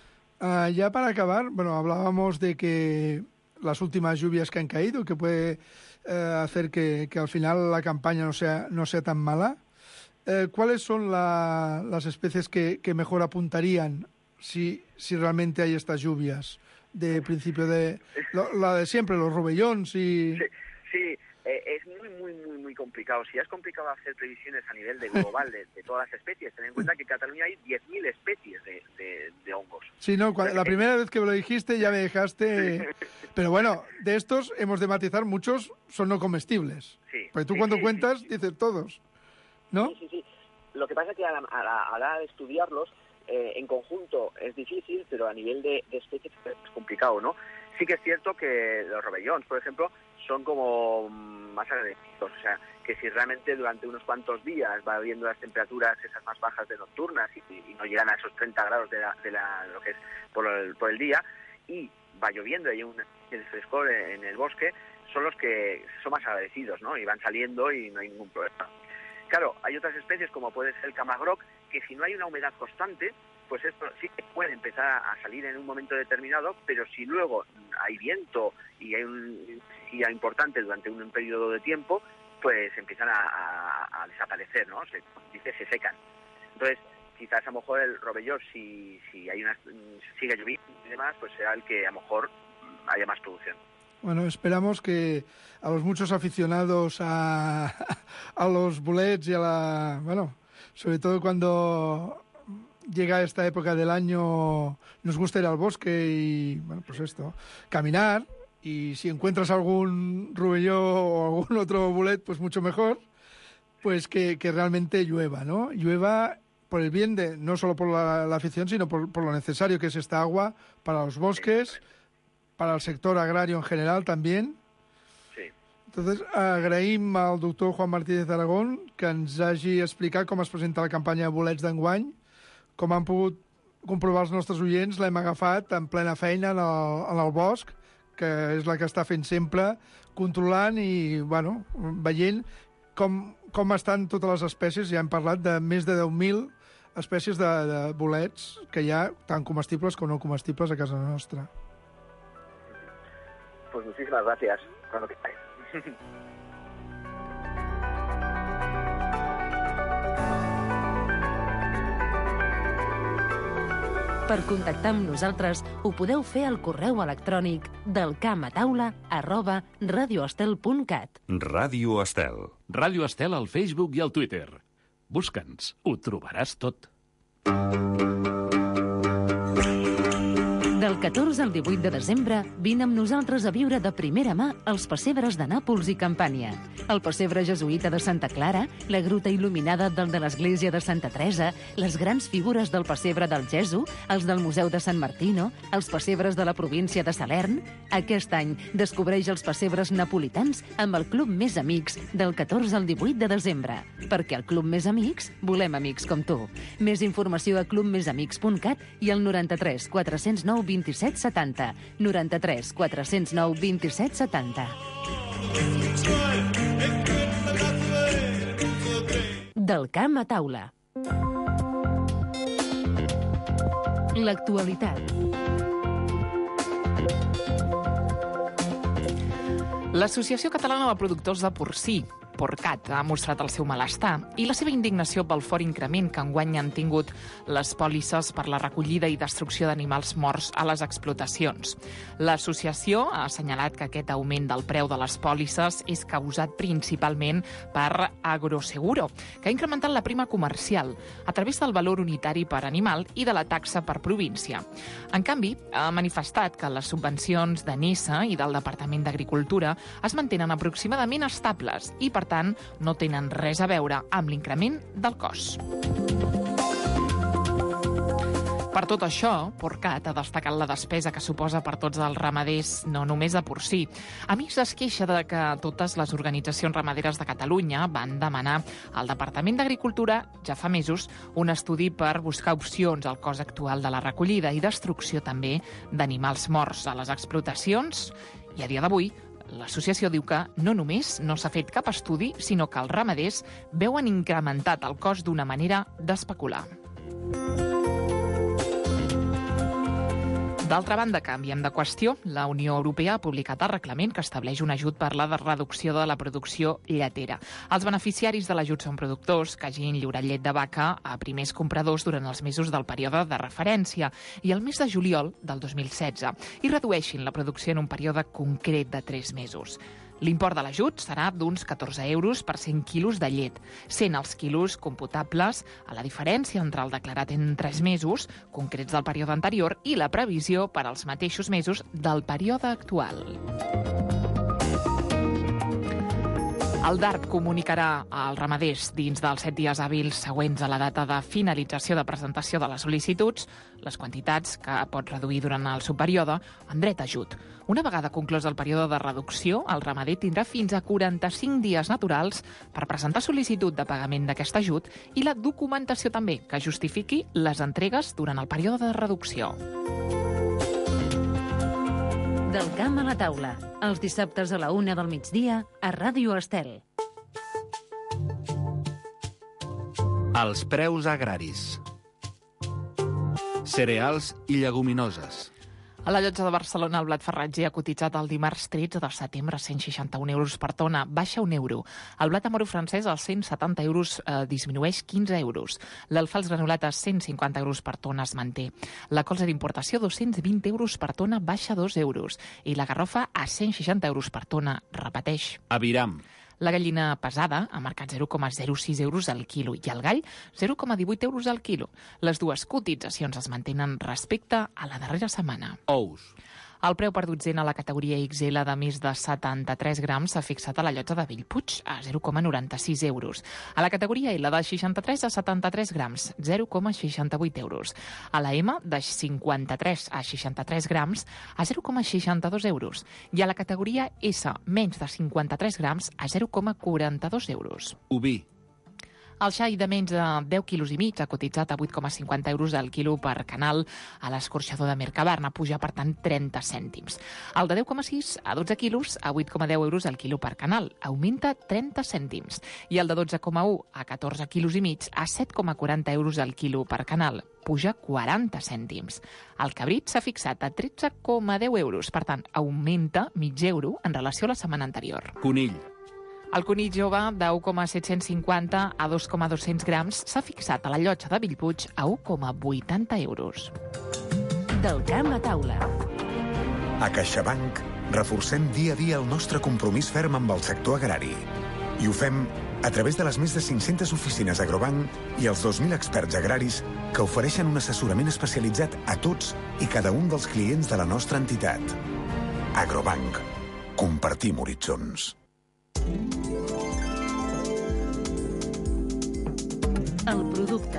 Uh, ya para acabar, bueno, hablábamos de que las últimas lluvias que han caído, que puede eh, hacer que, que al final la campaña no sea, no sea tan mala. Eh, ¿Cuáles son la, las especies que, que mejor apuntarían si, si realmente hay estas lluvias? De principio de... Lo, la de siempre, los robellons y... Sí, sí eh, es muy, muy, muy, muy complicado. Si es complicado hacer previsiones a nivel de global de, de todas las especies, ten en cuenta que en Cataluña hay diez mil especies de, de, de hongos. Sí, no, cuando, la primera vez que me lo dijiste ya me dejaste... Pero bueno, de estos hemos de matizar, muchos son no comestibles. Sí. Porque tú sí, cuando sí, cuentas sí, sí. dices todos, ¿no? Sí, sí, sí. Lo que pasa es que a la, a la, a la hora de estudiarlos, eh, en conjunto es difícil, pero a nivel de, de especies es complicado, ¿no? Sí que es cierto que los robellons, por ejemplo, son como más agresivos, o sea, que si realmente durante unos cuantos días va habiendo las temperaturas esas más bajas de nocturnas y, y no llegan a esos treinta grados de, la, de la, lo que es por el, por el día, y va lloviendo y hay un el frescor en el bosque, son los que son más agradecidos, ¿no? Y van saliendo y no hay ningún problema. Claro, hay otras especies como puede ser el camagroc, que si no hay una humedad constante, pues esto sí que puede empezar a salir en un momento determinado, pero si luego hay viento y hay un sequía importante durante un periodo de tiempo, pues empiezan a, a, a desaparecer, ¿no? Se dice se secan. Entonces, quizás a lo mejor el robellón, si, si hay una sigue lloviendo y demás, pues será el que a lo mejor haya más producción. Bueno, esperamos que a los muchos aficionados a, a los bolets y a la... Bueno, sobre todo cuando llega esta época del año, nos gusta ir al bosque y, bueno, pues esto, caminar. Y si encuentras algún rubelló o algún otro bolet, pues mucho mejor. Pues que, que realmente llueva, ¿no? Llueva por el bien de, no solo por la, la afición, sino por, por lo necesario que es esta agua para los bosques, para el sector agrario en general también. Sí. Entonces, agraïm al doctor Juan Martínez Aragón que ens hagi explicat com es presenta la campanya de bolets d'enguany. Com han pogut comprovar els nostres oients, l'hem agafat en plena feina en el, en el bosc, que és la que està fent sempre, controlant i, bueno, veient com, com estan totes les espècies. Ja hem parlat de més de deu mil espècies de, de bolets que hi ha, tant comestibles com no comestibles, a casa nostra. Pues muchísimas gracias. Cuando queráis. Per contactar amb nosaltres ho podeu fer al correu electrònic del camp a taula arroba radioestel punt cat. Ràdio Estel. Ràdio Estel al Facebook i al Twitter. Busca'ns, ho trobaràs tot. Del catorze al divuit de desembre, vine amb nosaltres a viure de primera mà els pessebres de Nàpols i Campània. El pessebre jesuïta de Santa Clara, la gruta il·luminada del de l'església de Santa Teresa, les grans figures del pessebre del Gesu, els del Museu de Sant Martino, els pessebres de la província de Salern. Aquest any descobreix els pessebres napolitans amb el Club Més Amics del catorze al divuit de desembre. Perquè al Club Més Amics volem amics com tu. Més informació a club més amics punt cat i al noranta-tres quatre-cents nou vint-i-set setanta. noranta-tres quatre-cents nou vint-i-set setanta. Del camp a taula. L'actualitat. L'Associació Catalana de Productors de Porcí, Porcat, ha mostrat el seu malestar i la seva indignació pel fort increment que enguany han tingut les pòlisses per la recollida i destrucció d'animals morts a les explotacions. L'associació ha assenyalat que aquest augment del preu de les pòlisses és causat principalment per Agroseguro, que ha incrementat la prima comercial a través del valor unitari per animal i de la taxa per província. En canvi, ha manifestat que les subvencions de NISA i del Departament d'Agricultura es mantenen aproximadament estables i, per tant, no tenen res a veure amb l'increment del cost. Per tot això, Porcat ha destacat la despesa que suposa per tots els ramaders, no només de porcí. A més, es queixa de que totes les organitzacions ramaderes de Catalunya van demanar al Departament d'Agricultura, ja fa mesos, un estudi per buscar opcions al cost actual de la recollida i destrucció també d'animals morts a les explotacions. I a dia d'avui, l'associació diu que no només no s'ha fet cap estudi, sinó que els ramaders veuen incrementat el cost d'una manera d'especular. D'altra banda, canviem de qüestió. La Unió Europea ha publicat el reglament que estableix un ajut per la reducció de la producció lletera. Els beneficiaris de l'ajut són productors que hagin lliurat llet de vaca a primers compradors durant els mesos del període de referència i el mes de juliol del dos mil setze i redueixin la producció en un període concret de tres mesos. L'import de l'ajut serà d'uns catorze euros per cent quilos de llet, sent els quilos computables a la diferència entre el declarat en tres mesos, concrets del període anterior, i la previsió per als mateixos mesos del període actual. El D A R P comunicarà als ramaders dins dels set dies hàbils següents a la data de finalització de presentació de les sol·licituds les quantitats que pot reduir durant el seu període en dret a ajut. Una vegada conclòs el període de reducció, el ramader tindrà fins a quaranta-cinc dies naturals per presentar sol·licitud de pagament d'aquest ajut i la documentació també que justifiqui les entregues durant el període de reducció. Del camp a la taula, els dissabtes a la una del migdia a Ràdio Estel. Els preus agraris. Cereals i lleguminoses. A la llotja de Barcelona, el blat farratger ha cotitzat el dimarts tretze de setembre a cent seixanta-un euros per tona, baixa un euro. El blat de moro francès als cent setanta euros eh, disminueix quinze euros. L'alfals granulat a cent cinquanta euros per tona es manté. La colza d'importació dos-cents vint euros per tona, baixa dos euros. I la garrofa a cent seixanta euros per tona, repeteix. Aviram. La gallina pesada ha marcat zero coma zero sis euros al quilo i el gall zero coma divuit euros al quilo. Les dues cotitzacions es mantenen respecte a la darrera setmana. Ous. El preu per dotzena a la categoria X L de més de setanta-tres grams s'ha fixat a la llotja de Bellpuig a zero coma noranta-sis euros. A la categoria L de seixanta-tres a setanta-tres grams, zero coma seixanta-vuit euros. A la M de cinquanta-tres a seixanta-tres grams a zero coma seixanta-dos euros. I a la categoria S, menys de cinquanta-tres grams, a zero coma quaranta-dos euros. Oví. El xai de menys de deu quilos i mig ha cotitzat a vuit coma cinquanta euros al quilo per canal a l'escorxador de Mercabarna, puja per tant trenta cèntims. El de deu coma sis a dotze quilos a vuit coma deu euros al quilo per canal, augmenta trenta cèntims. I el de dotze coma u a catorze quilos i mig a set coma quaranta euros al quilo per canal, puja quaranta cèntims. El cabrit s'ha fixat a tretze coma deu euros, per tant, augmenta mig euro en relació a la setmana anterior. Conill. El conill jove de u coma set-cents cinquanta a dos coma dos-cents grams s'ha fixat a la llotja de Bellpuig a u coma vuitanta euros. Del camp a taula. A CaixaBank reforcem dia a dia el nostre compromís ferm amb el sector agrari. I ho fem a través de les més de cinc-centes oficines Agrobank i els dos mil experts agraris que ofereixen un assessorament especialitzat a tots i cada un dels clients de la nostra entitat. Agrobank. Compartim horitzons. El producte.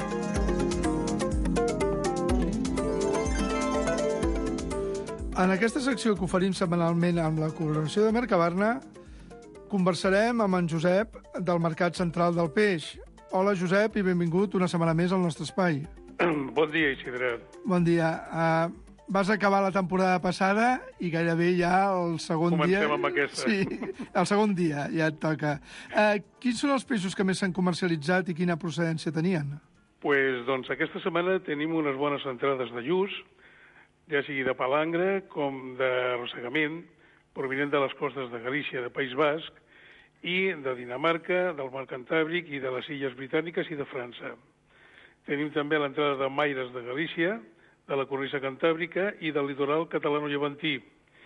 En aquesta secció que oferim setmanalment amb la col·laboració de Mercabarna, conversarem amb en Josep del Mercat Central del Peix. Hola, Josep, i benvingut una setmana més al nostre espai. Bon dia, Isidre. Bon dia. Uh, vas acabar la temporada passada i gairebé ja el segon Comencem dia... Comencem amb aquesta. Sí, el segon dia ja et toca. Uh, quins són els peixos que més s'han comercialitzat i quina procedència tenien? Pues, doncs aquesta setmana tenim unes bones entrades de lluç, ja sigui de palangre com d'arrossegament, provinent de les costes de Galícia, de País Basc, i de Dinamarca, del Mar Cantàbric i de les Illes Britàniques i de França. Tenim també l'entrada de maires de Galícia, de la cornisa cantàbrica i del litoral catalano-llevantí.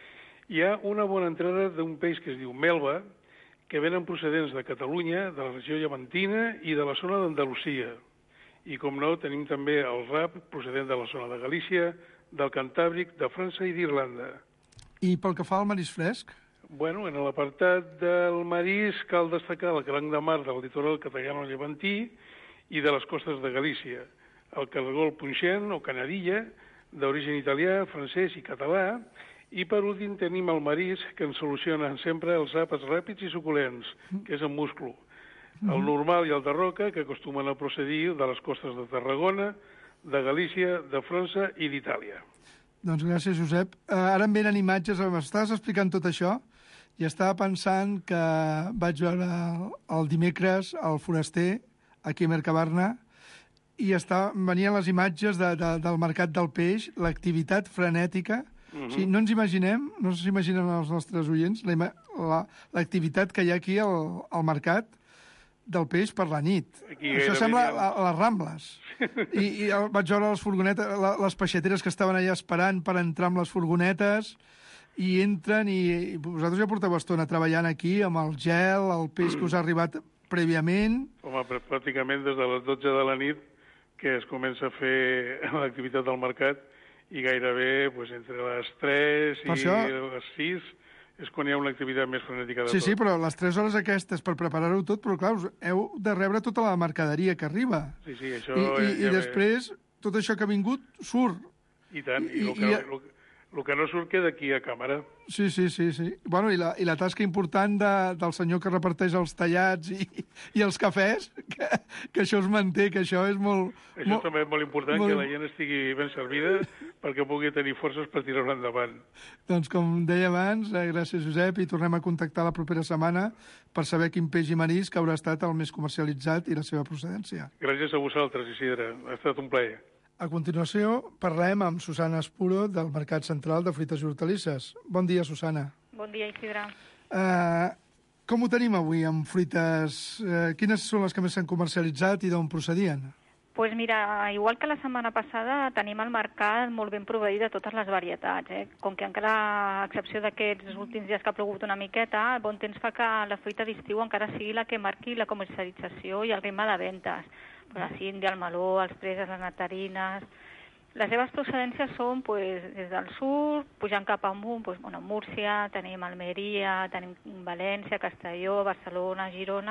Hi ha una bona entrada d'un peix que es diu melva, que venen procedents de Catalunya, de la regió llevantina i de la zona d'Andalusia. I, com no, tenim també el rap procedent de la zona de Galícia, del Cantàbric, de França i d'Irlanda. I pel que fa al marisc fresc? Bueno, en l'apartat del marisc cal destacar el cranc de mar del litoral catalano-llevantí i de les costes de Galícia, el cargol punxent o canadilla, d'origen italià, francès i català, i per últim tenim el marisc, que ens solucionen sempre els àpats ràpids i suculents, que és el musclo. El normal i el de roca, que acostumen a procedir de les costes de Tarragona, de Galícia, de França i d'Itàlia. Doncs gràcies, Josep. Uh, ara em venen imatges, m'estaves explicant tot això, i estava pensant que vaig veure el, el dimecres al Foraster, aquí a Mercabarna, i estava, venien les imatges de, de, del mercat del peix, l'activitat frenètica. Uh-huh. O sigui, no ens imaginem, no s'imaginen els nostres oients, l'activitat la, que hi ha aquí al, al mercat del peix per la nit. Aquí això sembla a, a les Rambles. I, i el, vaig veure les furgonetes, la, les peixateres que estaven allà esperant per entrar amb les furgonetes, i entren, i, i vosaltres ja porteu estona treballant aquí amb el gel, el peix que us ha arribat prèviament. Home, pràcticament des de les dotze de la nit que es comença a fer l'activitat del mercat, i gairebé pues, entre les tres i això... les sis és quan hi ha una activitat més frenètica de sí, tot. Sí, sí, però les tres hores aquestes per preparar-ho tot, però clar, us heu de rebre tota la mercaderia que arriba. Sí, sí, això... I, i, ja i després tot això que ha vingut surt. I tant, i, i, el, que, i el, el que no surt queda aquí a càmera. Sí, sí, sí. sí. Bueno, i la, i la tasca important de, del senyor que reparteix els tallats i, i els cafès, que, que això es manté, que això és molt... Això molt, també és molt important, molt... que la gent estigui ben servida perquè pugui tenir forces per tirar-ho endavant. Doncs, com deia abans, eh, gràcies, Josep, i tornem a contactar la propera setmana per saber quin peix i marisc haurà estat el més comercialitzat i la seva procedència. Gràcies a vosaltres, Isidre. Ha estat un plaer. A continuació, parlem amb Susana Espuro del Mercat Central de Fruites i Hortalisses. Bon dia, Susana. Bon dia, Isidre. Uh, com ho tenim avui amb fruites? Uh, quines són les que més s'han comercialitzat i d'on procedien? Pues mira, igual que la setmana passada, tenim el mercat molt ben proveït de totes les varietats. Eh? Com que encara, a excepció d'aquests últims dies que ha plogut una miqueta, el bon temps fa que la fruita d'estiu encara sigui la que marqui la comercialització i el ritme de ventes. Pues la síndia, el meló, els preses, les nectarines... Les seves procedències són pues, des del sud, pujant cap amunt, pues, bueno, Múrcia, tenim Almeria, tenim València, Castelló, Barcelona, Girona,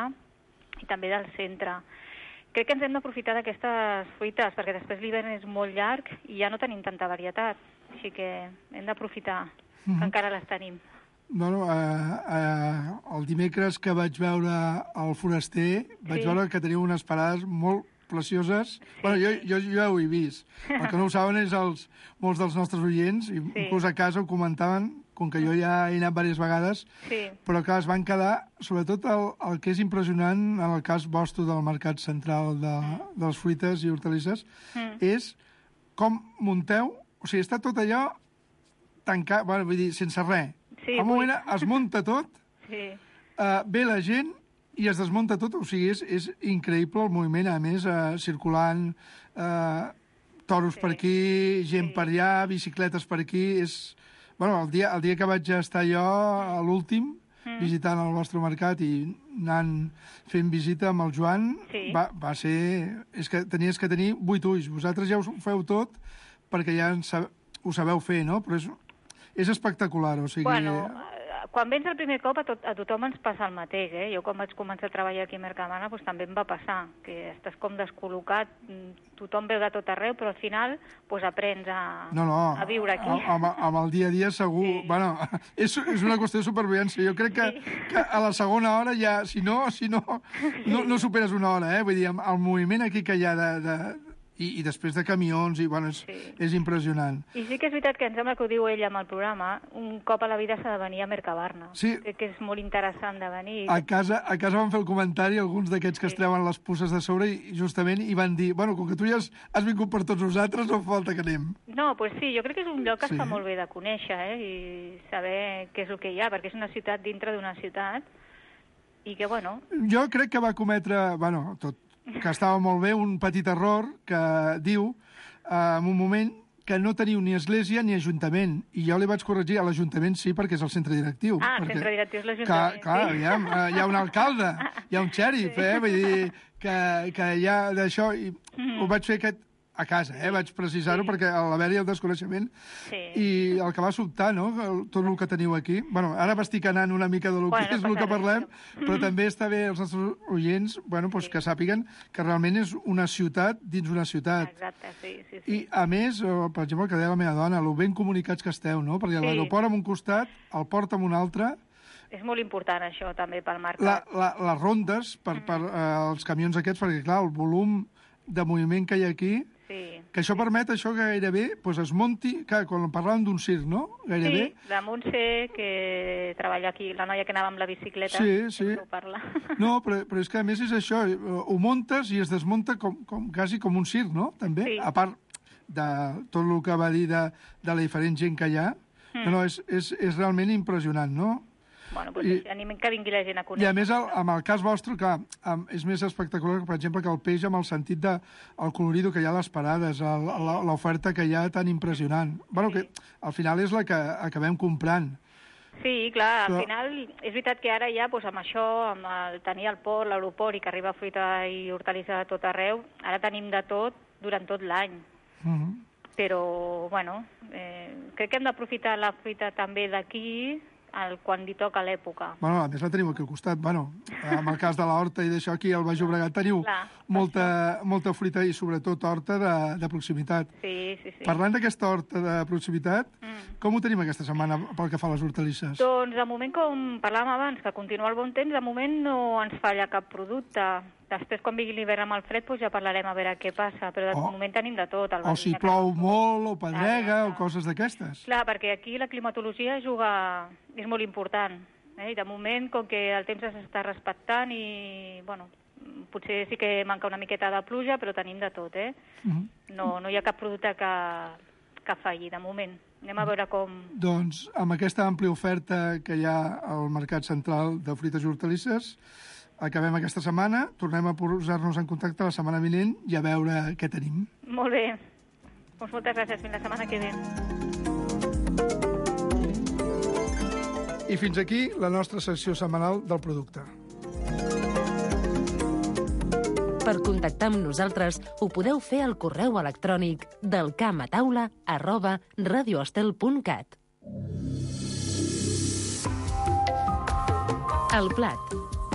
i també del centre. Crec que ens hem d'aprofitar d'aquestes fruites, perquè després l'hivern és molt llarg i ja no tenim tanta varietat, així que hem d'aprofitar, mm-hmm. que encara les tenim. Bueno, eh, eh, el dimecres que vaig veure el Foraster, vaig sí. veure que teniu unes parades molt precioses. Sí. Bueno, jo, jo, jo ja ho he vist. El que no ho saben és els, molts dels nostres oients, i sí. inclús a casa ho comentaven, com que jo ja he anat diverses vegades, sí. però que es van quedar, sobretot el, el que és impressionant en el cas vostre del Mercat Central de, de les Fruites i Hortalisses, mm. és com munteu, o sigui, està tot allò tancat, bueno, vull dir, sense res. Sí, al moment vull... es munta tot, sí. uh, ve la gent i es desmunta tot, o sigui, és, és increïble el moviment, a més, eh, circulant eh, toros sí. per aquí, gent sí. per allà, bicicletes per aquí, és... Bueno, el dia, el dia que vaig estar jo, a l'últim, mm. visitant el vostre mercat i anant fent visita amb el Joan, sí. va, va ser... És que tenies que tenir vuit ulls. Vosaltres ja ho feu tot perquè ja sab... ho sabeu fer, no? Però és, és espectacular, o sigui... Bueno, quan vens el primer cop a, tot, a tothom ens passa el mateix, eh? Jo quan vaig començar a treballar aquí a Mercabarna pues, també em va passar, que estàs com descol·locat, tothom veu de tot arreu, però al final pues, aprens a, no, no, a viure aquí. Amb, amb el dia a dia segur... Sí. Bueno, és, és una qüestió de supervivència. Jo crec que, sí. que a la segona hora ja, si no, si no, no, no superes una hora, eh? Vull dir, el moviment aquí que hi ha de, de, I, i després de camions, i bueno, és, sí. és impressionant. I sí que és veritat que em sembla que ho diu ell amb el programa, un cop a la vida s'ha de venir a Mercabarna. Sí. Crec que és molt interessant de venir. A casa, a casa van fer el comentari alguns d'aquests que sí. es treuen les puces de sobre i justament i van dir, bueno, com que tu ja has, has vingut per tots nosaltres, no fa falta que anem. No, doncs pues sí, jo crec que és un lloc que sí. està molt bé de conèixer, eh, i saber què és el que hi ha, perquè és una ciutat dintre d'una ciutat i que, bueno... Jo crec que va cometre, bueno, tot, que estava molt bé, un petit error que diu, eh, en un moment, que no teniu ni església ni ajuntament. I jo li vaig corregir, a l'Ajuntament sí, perquè és el centre directiu. Ah, el centre directiu és l'Ajuntament, sí. Clar, sí. hi ha, hi ha un alcalde, hi ha un xèrif, eh? Vull dir que, que hi ha d'això... I mm. Ho vaig fer aquest a casa, eh? Vaig precisar-ho sí. perquè a l'haver-hi el desconeixement sí. i el que va sobtar, no?, tot el que teniu aquí. Bueno, ara m'estic anant una mica de lo bueno, que és el que parlem, però també està bé els nostres oients, bueno, pues, sí. que sàpiguen que realment és una ciutat dins una ciutat. Exacte, sí, sí, sí. I, a més, per exemple, el que deia la meva dona, lo ben comunicats que esteu, no?, perquè sí. l'aeroport en un costat, el port en un altre... És molt important, això, també, pel mercat. La, la, les rondes, per, per eh, els camions aquests, perquè, clar, el volum de moviment que hi ha aquí, sí. que això permet això que gairebé pues, es monti, clar, quan parlàvem d'un circ, no? Gairebé. Sí, la Montse, que treballa aquí, la noia que anava amb la bicicleta, sí, sí. no parla. No, però, però és que a més és això, ho muntes i es desmunta com, com, quasi com un circ, no? També, sí. a part de tot el que va dir de, de la diferent gent que hi ha, mm. no, és, és, és realment impressionant, no? Bueno, doncs I, animem que vingui la gent a conèixer. I a més, el, amb el cas vostre, clar, és més espectacular, per exemple, que el peix amb el sentit de el colorido que hi ha a les parades, l'oferta que hi ha tan impressionant. Bueno, sí. que al final és la que acabem comprant. Sí, clar, al Però... final és veritat que ara ja, doncs, amb això, amb el tenir el port, l'aeroport i que arriba fruita i hortalissa a tot arreu, ara tenim de tot durant tot l'any. Mm-hmm. Però, bueno, eh, crec que hem d'aprofitar la fruita també d'aquí, el, quan li toca l'època. Bueno, a més la teniu aquí al costat. Bueno, en el cas de l'horta i d'això aquí al Baix Llobregat teniu Clar, molta, molta fruita i sobretot horta de, de proximitat. Sí, sí, sí. Parlant d'aquesta horta de proximitat, mm. com ho tenim aquesta setmana pel que fa a les hortalisses? Doncs de moment, com parlàvem abans, que continua el bon temps, de moment no ens falla cap producte. Després, quan vingui l'hivern amb el fred, doncs ja parlarem a veure què passa, però de oh. moment tenim de tot. El o si plou que... molt, o pedrega, ah, o coses d'aquestes. Clar, perquè aquí la climatologia juga... és molt important. Eh? I de moment, com que el temps s'està respectant i, bueno, potser sí que manca una miqueta de pluja, però tenim de tot, eh? Mm-hmm. No, no hi ha cap producte que, que falli, de moment. Anem a veure com... Doncs, amb aquesta àmplia oferta que hi ha al Mercat Central de Fruites i Hortalisses, acabem aquesta setmana, tornem a posar-nos en contacte la setmana vinent i a veure què tenim. Molt bé. Doncs moltes gràcies. Fins la setmana que ve. I fins aquí la nostra secció setmanal del producte. Per contactar amb nosaltres ho podeu fer al correu electrònic del camp a taula arroba radioestel punt cat. El plat.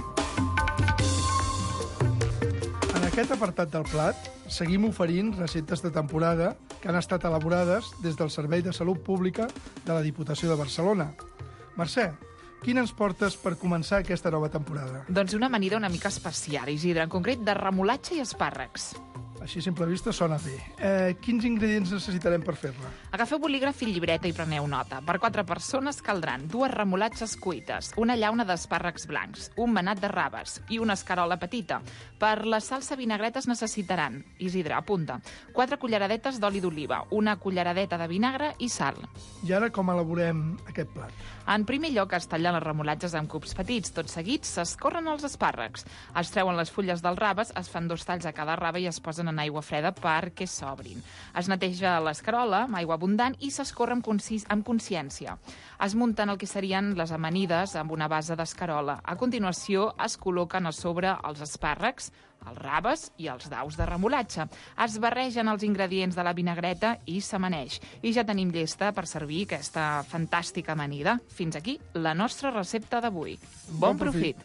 En aquest apartat del plat seguim oferint receptes de temporada que han estat elaborades des del Servei de Salut Pública de la Diputació de Barcelona. Mercè, quin ens portes per començar aquesta nova temporada? Doncs una amanida una mica especial, Isidre, en concret de remolatxa i espàrrecs. Així, a simple vista, sona bé. Eh, quins ingredients necessitarem per fer-la? Agafeu bolígraf i llibreta i preneu nota. Per quatre persones caldran dues remolatxes cuites, una llauna d'espàrrecs blancs, un manat de raves i una escarola petita. Per la salsa vinagretes necessitaran, Isidre, apunta, quatre culleradetes d'oli d'oliva, una culleradeta de vinagre i sal. I ara com elaborem aquest plat? En primer lloc es tallen les remolatxes en cubs petits. Tot seguit s'escorren els espàrrecs. Es treuen les fulles dels raves, es fan dos talls a cada rave i es posen en aigua freda perquè s'obrin. Es neteja l'escarola amb aigua abundant i s'escorre amb, consci amb consciència. Es munten el que serien les amanides amb una base d'escarola. A continuació es col·loquen a sobre els espàrrecs, els raves i els daus de remolatxa. Es barregen els ingredients de la vinagreta i s'amaneix. I ja tenim llesta per servir aquesta fantàstica amanida. Fins aquí la nostra recepta d'avui. Bon, bon profit!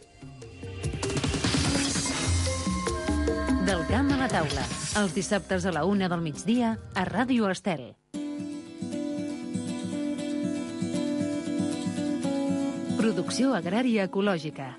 Del camp a la taula, els dissabtes a la una del migdia a Ràdio Estel. Producció agrària ecològica.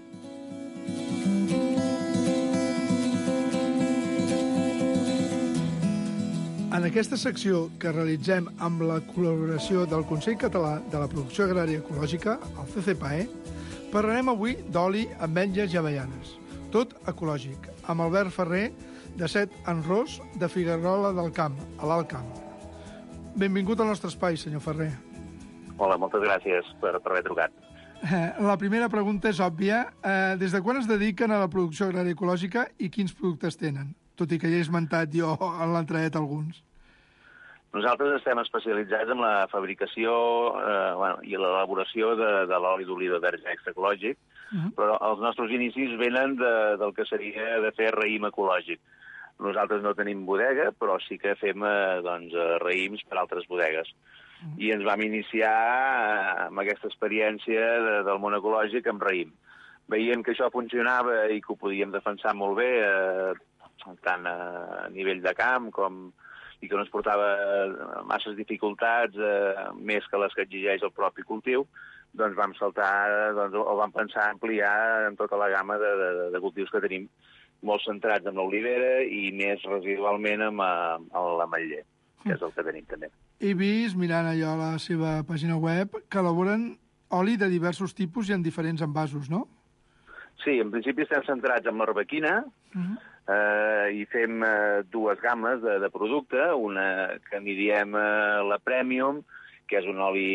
En aquesta secció que realitzem amb la col·laboració del Consell Català de la Producció Agrària Ecològica, el C C P A E, parlarem avui d'oli, ametlles i avellanes. Tot ecològic, amb Albert Ferrer, de Set en Ros, de Figuerola del Camp, a l'Alt Camp. Benvingut al nostre espai, senyor Ferrer. Hola, moltes gràcies per, per haver trucat. Eh, la primera pregunta és òbvia. Eh, des de quan es dediquen a la producció agrària ecològica i quins productes tenen? Tot i que ja he esmentat jo en l'entraet alguns. Nosaltres estem especialitzats en la fabricació eh, bueno, i l'elaboració de, de l'oli d'oliva verge extra ecològic, uh-huh. però els nostres inicis venen de, del que seria de fer raïm ecològic. Nosaltres no tenim bodega, però sí que fem eh, doncs, raïms per altres bodegues. Uh-huh. I ens vam iniciar eh, amb aquesta experiència de, del món ecològic amb raïm. Veiem que això funcionava i que ho podíem defensar molt bé, eh, tant a nivell de camp com i que no ens portava masses dificultats, eh, més que les que exigeix el propi cultiu, doncs vam saltar, doncs, o vam pensar ampliar en tota la gamma de, de, de cultius que tenim, molt centrats en l'olivera i més residualment amb, amb l'ametller, que és el que tenim també. He vist, mirant allò a la seva pàgina web, que elaboren oli de diversos tipus i en diferents envasos, no? Sí, en principi estem centrats en l'arbequina, uh-huh. eh, i fem eh, dues gammes de, de producte, una que n'hi diem eh, la Premium, que és un oli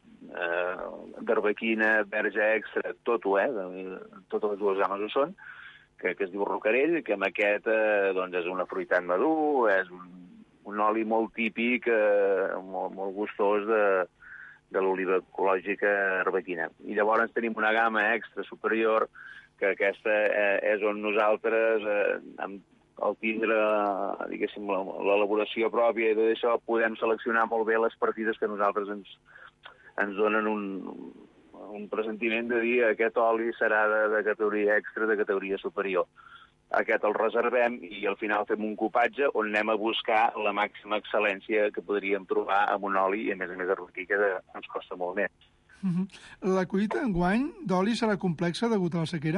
eh, d'arbequina verge extra, tot-ho, eh, totes les dues gammes ho són, que, que es diu Rocarell, que amb aquest eh, doncs és una fruitat madur, és un, un oli molt típic, eh, molt, molt gustós de, de l'oliva ecològica arbequina. I llavors tenim una gamma extra superior, que aquesta eh, és on nosaltres, eh, amb el tindre, diguéssim, l'elaboració pròpia i tot això, podem seleccionar molt bé les partides que nosaltres ens, ens donen un, un pressentiment de dir aquest oli serà de, de categoria extra, de categoria superior. Aquest el reservem i al final fem un copatge on anem a buscar la màxima excel·lència que podríem trobar amb un oli i, a més a més, aquí que ens costa molt més. Uh-huh. La collita enguany d'oli serà complexa degut a la sequera?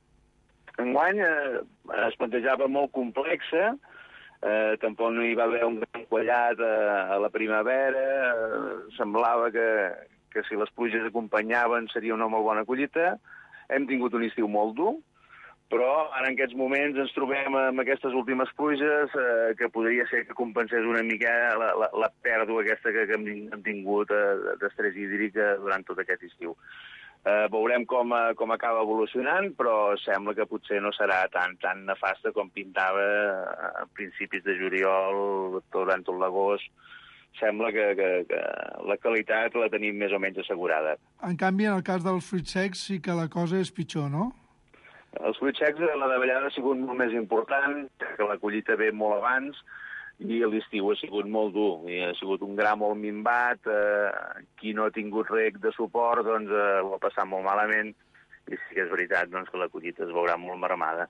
Enguany eh, es plantejava molt complexa, eh, tampoc no hi va haver un gran quallat eh, a la primavera, eh, semblava que, que si les pluges acompanyaven seria una molt bona collita. Hem tingut un estiu molt dur, però ara en aquests moments ens trobem amb aquestes últimes pluges eh, que podria ser que compensés una mica la, la, la pèrdua aquesta que, que hem tingut eh, d'estrès hídric durant tot aquest estiu. Eh, veurem com, com acaba evolucionant, però sembla que potser no serà tan, tan nefasta com pintava a principis de juliol, durant tot l'agost. Sembla que, que, que la qualitat la tenim més o menys assegurada. En canvi, en el cas dels fruits secs sí que la cosa és pitjor, no? Els fruits secs, la davallada ha sigut molt més important, que la collita ve molt abans, i l'estiu ha sigut molt dur. I ha sigut un gra molt minvat, eh, qui no ha tingut reg de suport doncs, eh, ho ha passat molt malament, i sí que és veritat doncs, que la collita es veurà molt mermada.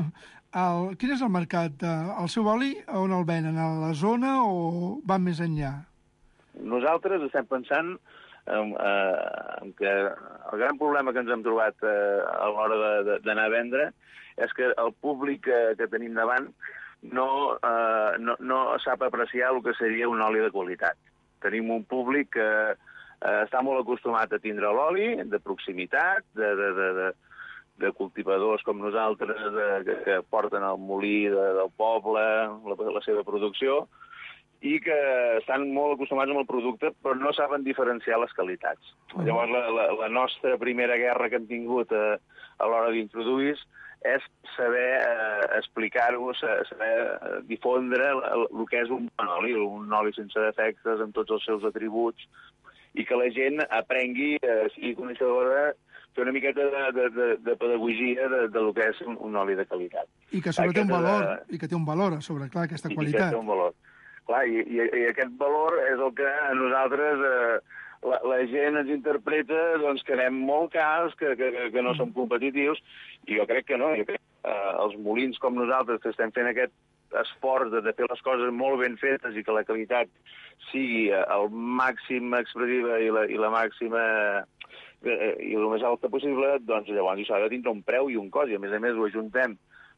El, quin és el mercat? El seu oli, on el venen? A la zona o van més enllà? Nosaltres estem pensant en, eh, en que el gran problema que ens hem trobat eh, a l'hora d'anar a vendre és que el públic que, que tenim davant no, eh, no, no sap apreciar el que seria un oli de qualitat. Tenim un públic que eh, està molt acostumat a tindre l'oli de proximitat, de, de, de, de, de cultivadors com nosaltres, de, que, que porten al molí de, del poble la, la seva producció, i que estan molt acostumats amb el producte, però no saben diferenciar les qualitats. Uh-huh. Llavors, la, la, la nostra primera guerra que hem tingut a, a l'hora d'introduir és saber eh, explicar-ho, saber eh, difondre el, el que és un bon oli, un oli sense defectes, amb tots els seus atributs, i que la gent aprengui, eh, sigui coneixedora, fer una miqueta de, de, de, de pedagogia de, de lo que és un, un oli de qualitat. I que sobre té un valor, de... i que té un valor a sobre, clar, aquesta I, qualitat. I que té un valor. Clar, i, i, i aquest valor és el que a nosaltres, eh, la, la gent ens interpreta doncs, que anem molt cars, que, que, que no som competitius, i jo crec que no. Jo crec que eh, els molins com nosaltres que estem fent aquest esforç de, de fer les coses molt ben fetes i que la qualitat sigui el màxim expressiva i la, i la màxima eh, i el més alta possible, doncs llavors això ha de tindre un preu i un cost, i a més a més ho ajuntem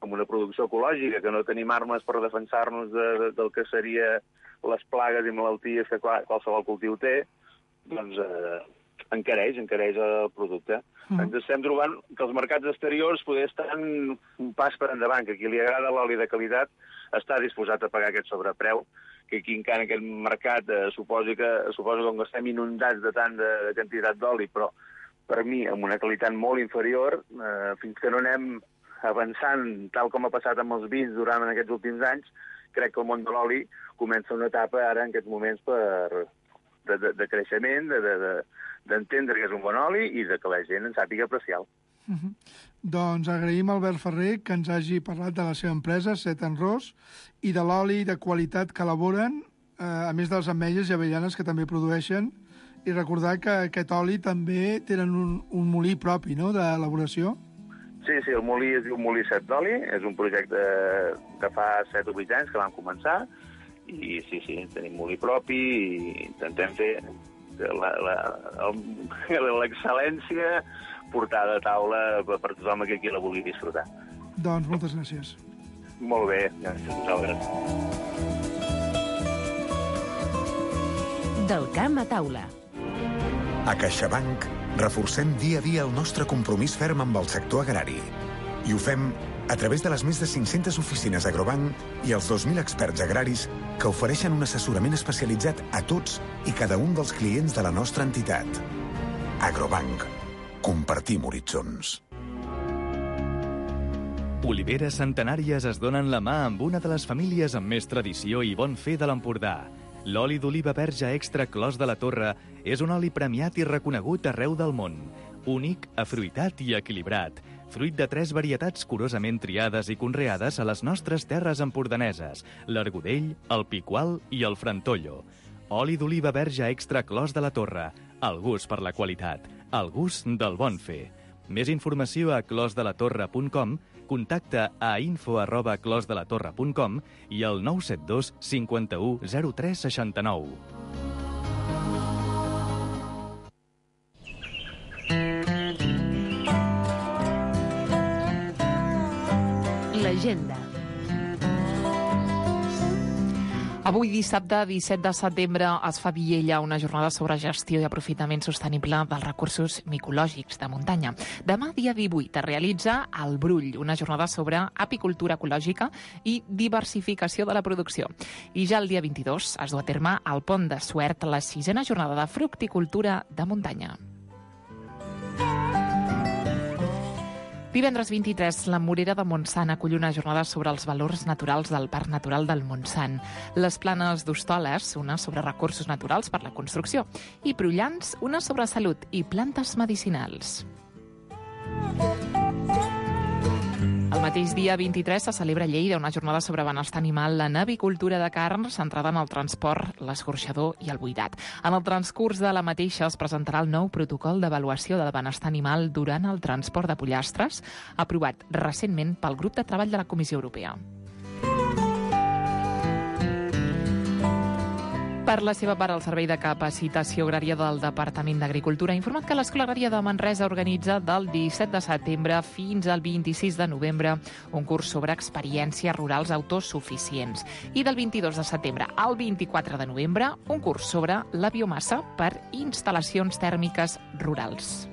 amb una producció ecològica, que no tenim armes per defensar-nos de, de, del que seria les plagues i malalties que qualsevol cultiu té, doncs eh, encareix, encareix el producte. Mm. Ens estem trobant que els mercats exteriors poder estan un pas per endavant, que a qui li agrada l'oli de qualitat està disposat a pagar aquest sobrepreu, que aquí encara en aquest mercat eh, suposo que, suposo que estem inundats de tant de, de quantitat d'oli, però per mi, amb una qualitat molt inferior, eh, fins que no anem avançant, tal com ha passat amb els vins durant aquests últims anys, crec que el món de l'oli comença una etapa ara en aquests moments per, de, de, de creixement, d'entendre de, de, que és un bon oli i de que la gent en sàpiga apreciar-lo. Uh -huh. Doncs agraïm a Albert Ferrer que ens hagi parlat de la seva empresa, Set and Ros, i de l'oli de qualitat que elaboren, eh, a més de les ametlles i avellanes que també produeixen, i recordar que aquest oli també tenen un, un molí propi, no?, d'elaboració. Sí, sí, el molí es diu Molí Set d'Oli, és un projecte que fa set o vuit anys que vam començar, i sí, sí, tenim molí propi i intentem fer l'excel·lència portada a taula per tothom que aquí la vulgui disfrutar. Doncs moltes gràcies. Molt bé, gràcies a vosaltres. Del camp a taula. A CaixaBank reforcem dia a dia el nostre compromís ferm amb el sector agrari. I ho fem a través de les més de cinc-centes oficines Agrobank i els dos mil experts agraris que ofereixen un assessorament especialitzat a tots i cada un dels clients de la nostra entitat. Agrobank. Compartim horitzons. Oliveres centenàries es donen la mà amb una de les famílies amb més tradició i bon fer de l'Empordà. L'oli d'oliva verge extra Clos de la Torre és un oli premiat i reconegut arreu del món. Únic, afruitat i equilibrat. Fruit de tres varietats curosament triades i conreades a les nostres terres empordaneses, l'Argudell, el Picual i el Frantollo. Oli d'oliva verge extra Clos de la Torre. El gust per la qualitat. El gust del bon fer. Més informació a clos de la torre punt com, contacta a info arroba clos de la torre punt com i al nou set dos cinquanta-u zero tres seixanta-nou. L'agenda. Avui, dissabte, disset de setembre, es fa a Viella una jornada sobre gestió i aprofitament sostenible dels recursos micològics de muntanya. Demà, dia divuit, es realitza el Brull, una jornada sobre apicultura ecològica i diversificació de la producció. I ja el dia vint-i-dos es du a terme al Pont de Suert la sisena jornada de fructicultura de muntanya. Divendres vint-i-tres, la Morera de Montsant acull una jornada sobre els valors naturals del Parc Natural del Montsant. Les Planes d'Hostoles, una sobre recursos naturals per la construcció, i Prullans, una sobre salut i plantes medicinals. El mateix dia vint-i-tres se celebra a Lleida una jornada sobre benestar animal, la navicultura de carn, centrada en el transport, l'escorxador i el buidat. En el transcurs de la mateixa es presentarà el nou protocol d'avaluació del benestar animal durant el transport de pollastres, aprovat recentment pel grup de treball de la Comissió Europea. Per la seva part, el Servei de Capacitació Agrària del Departament d'Agricultura ha informat que l'Escola Agrària de Manresa organitza del disset de setembre fins al vint-i-sis de novembre un curs sobre experiències rurals autosuficients. I del vint-i-dos de setembre al vint-i-quatre de novembre un curs sobre la biomassa per instal·lacions tèrmiques rurals.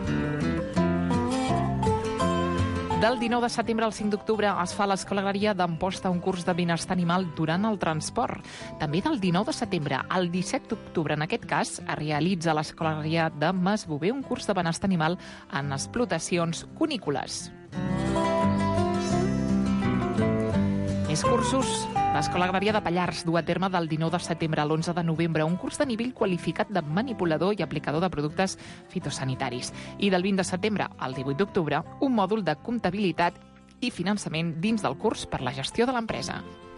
Del dinou de setembre al cinc d'octubre es fa a l'Escola Agrària d'Amposta un curs de benestar animal durant el transport. També del dinou de setembre al disset d'octubre, en aquest cas, es realitza a l'Escola Agrària de Masbové un curs de benestar animal en explotacions cunícoles. Més cursos. L'Escola Agrària de Pallars du a terme del dinou de setembre a l'onze de novembre un curs de nivell qualificat de manipulador i aplicador de productes fitosanitaris. I del vint de setembre al divuit d'octubre un mòdul de comptabilitat i finançament dins del curs per la gestió de l'empresa.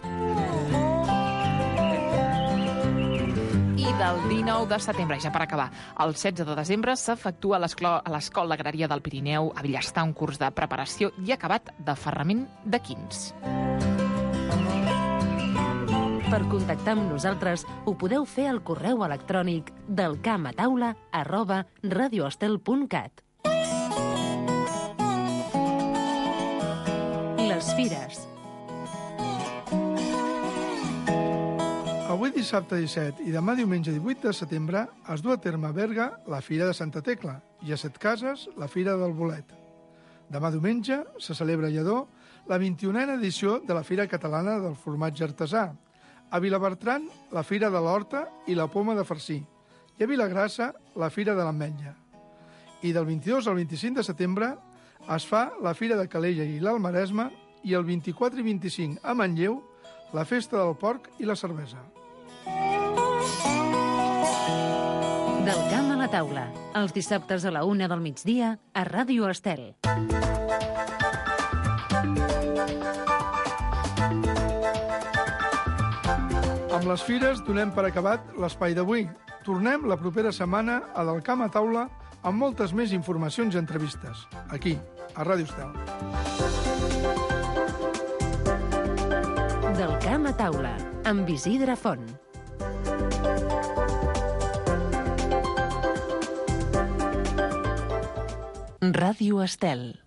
I del dinou de setembre, ja per acabar, el setze de desembre s'efectua a l'Escola Agrària del Pirineu a Bellestar un curs de preparació i acabat de ferrament de quins. Per contactar amb nosaltres ho podeu fer al correu electrònic delcamataula arroba radioestel punt cat. Les Les fires. Avui dissabte disset i demà diumenge divuit de setembre es du a terme a Berga la Fira de Santa Tecla i a Setcases la Fira del Bolet. Demà diumenge se celebra a Lledó la vint-i-unena edició de la Fira Catalana del Formatge Artesà, a Vilabertran la Fira de l'Horta i la Poma de Farcí i a Vilagrassa la Fira de l'Ametlla. I del vint-i-dos al vint-i-cinc de setembre es fa la Fira de Calella i l'Alt Maresme i el vint-i-quatre i vint-i-cinc a Manlleu la Festa del Porc i la Cervesa. Del camp a la taula, els dissabtes a la una del migdia a Ràdio Estel. Amb les fires donem per acabat l'espai d'avui. Tornem la propera setmana a Del camp a taula amb moltes més informacions i entrevistes, aquí, a Ràdio Estel. Del camp a taula, amb Isidre Font. Ràdio Estel.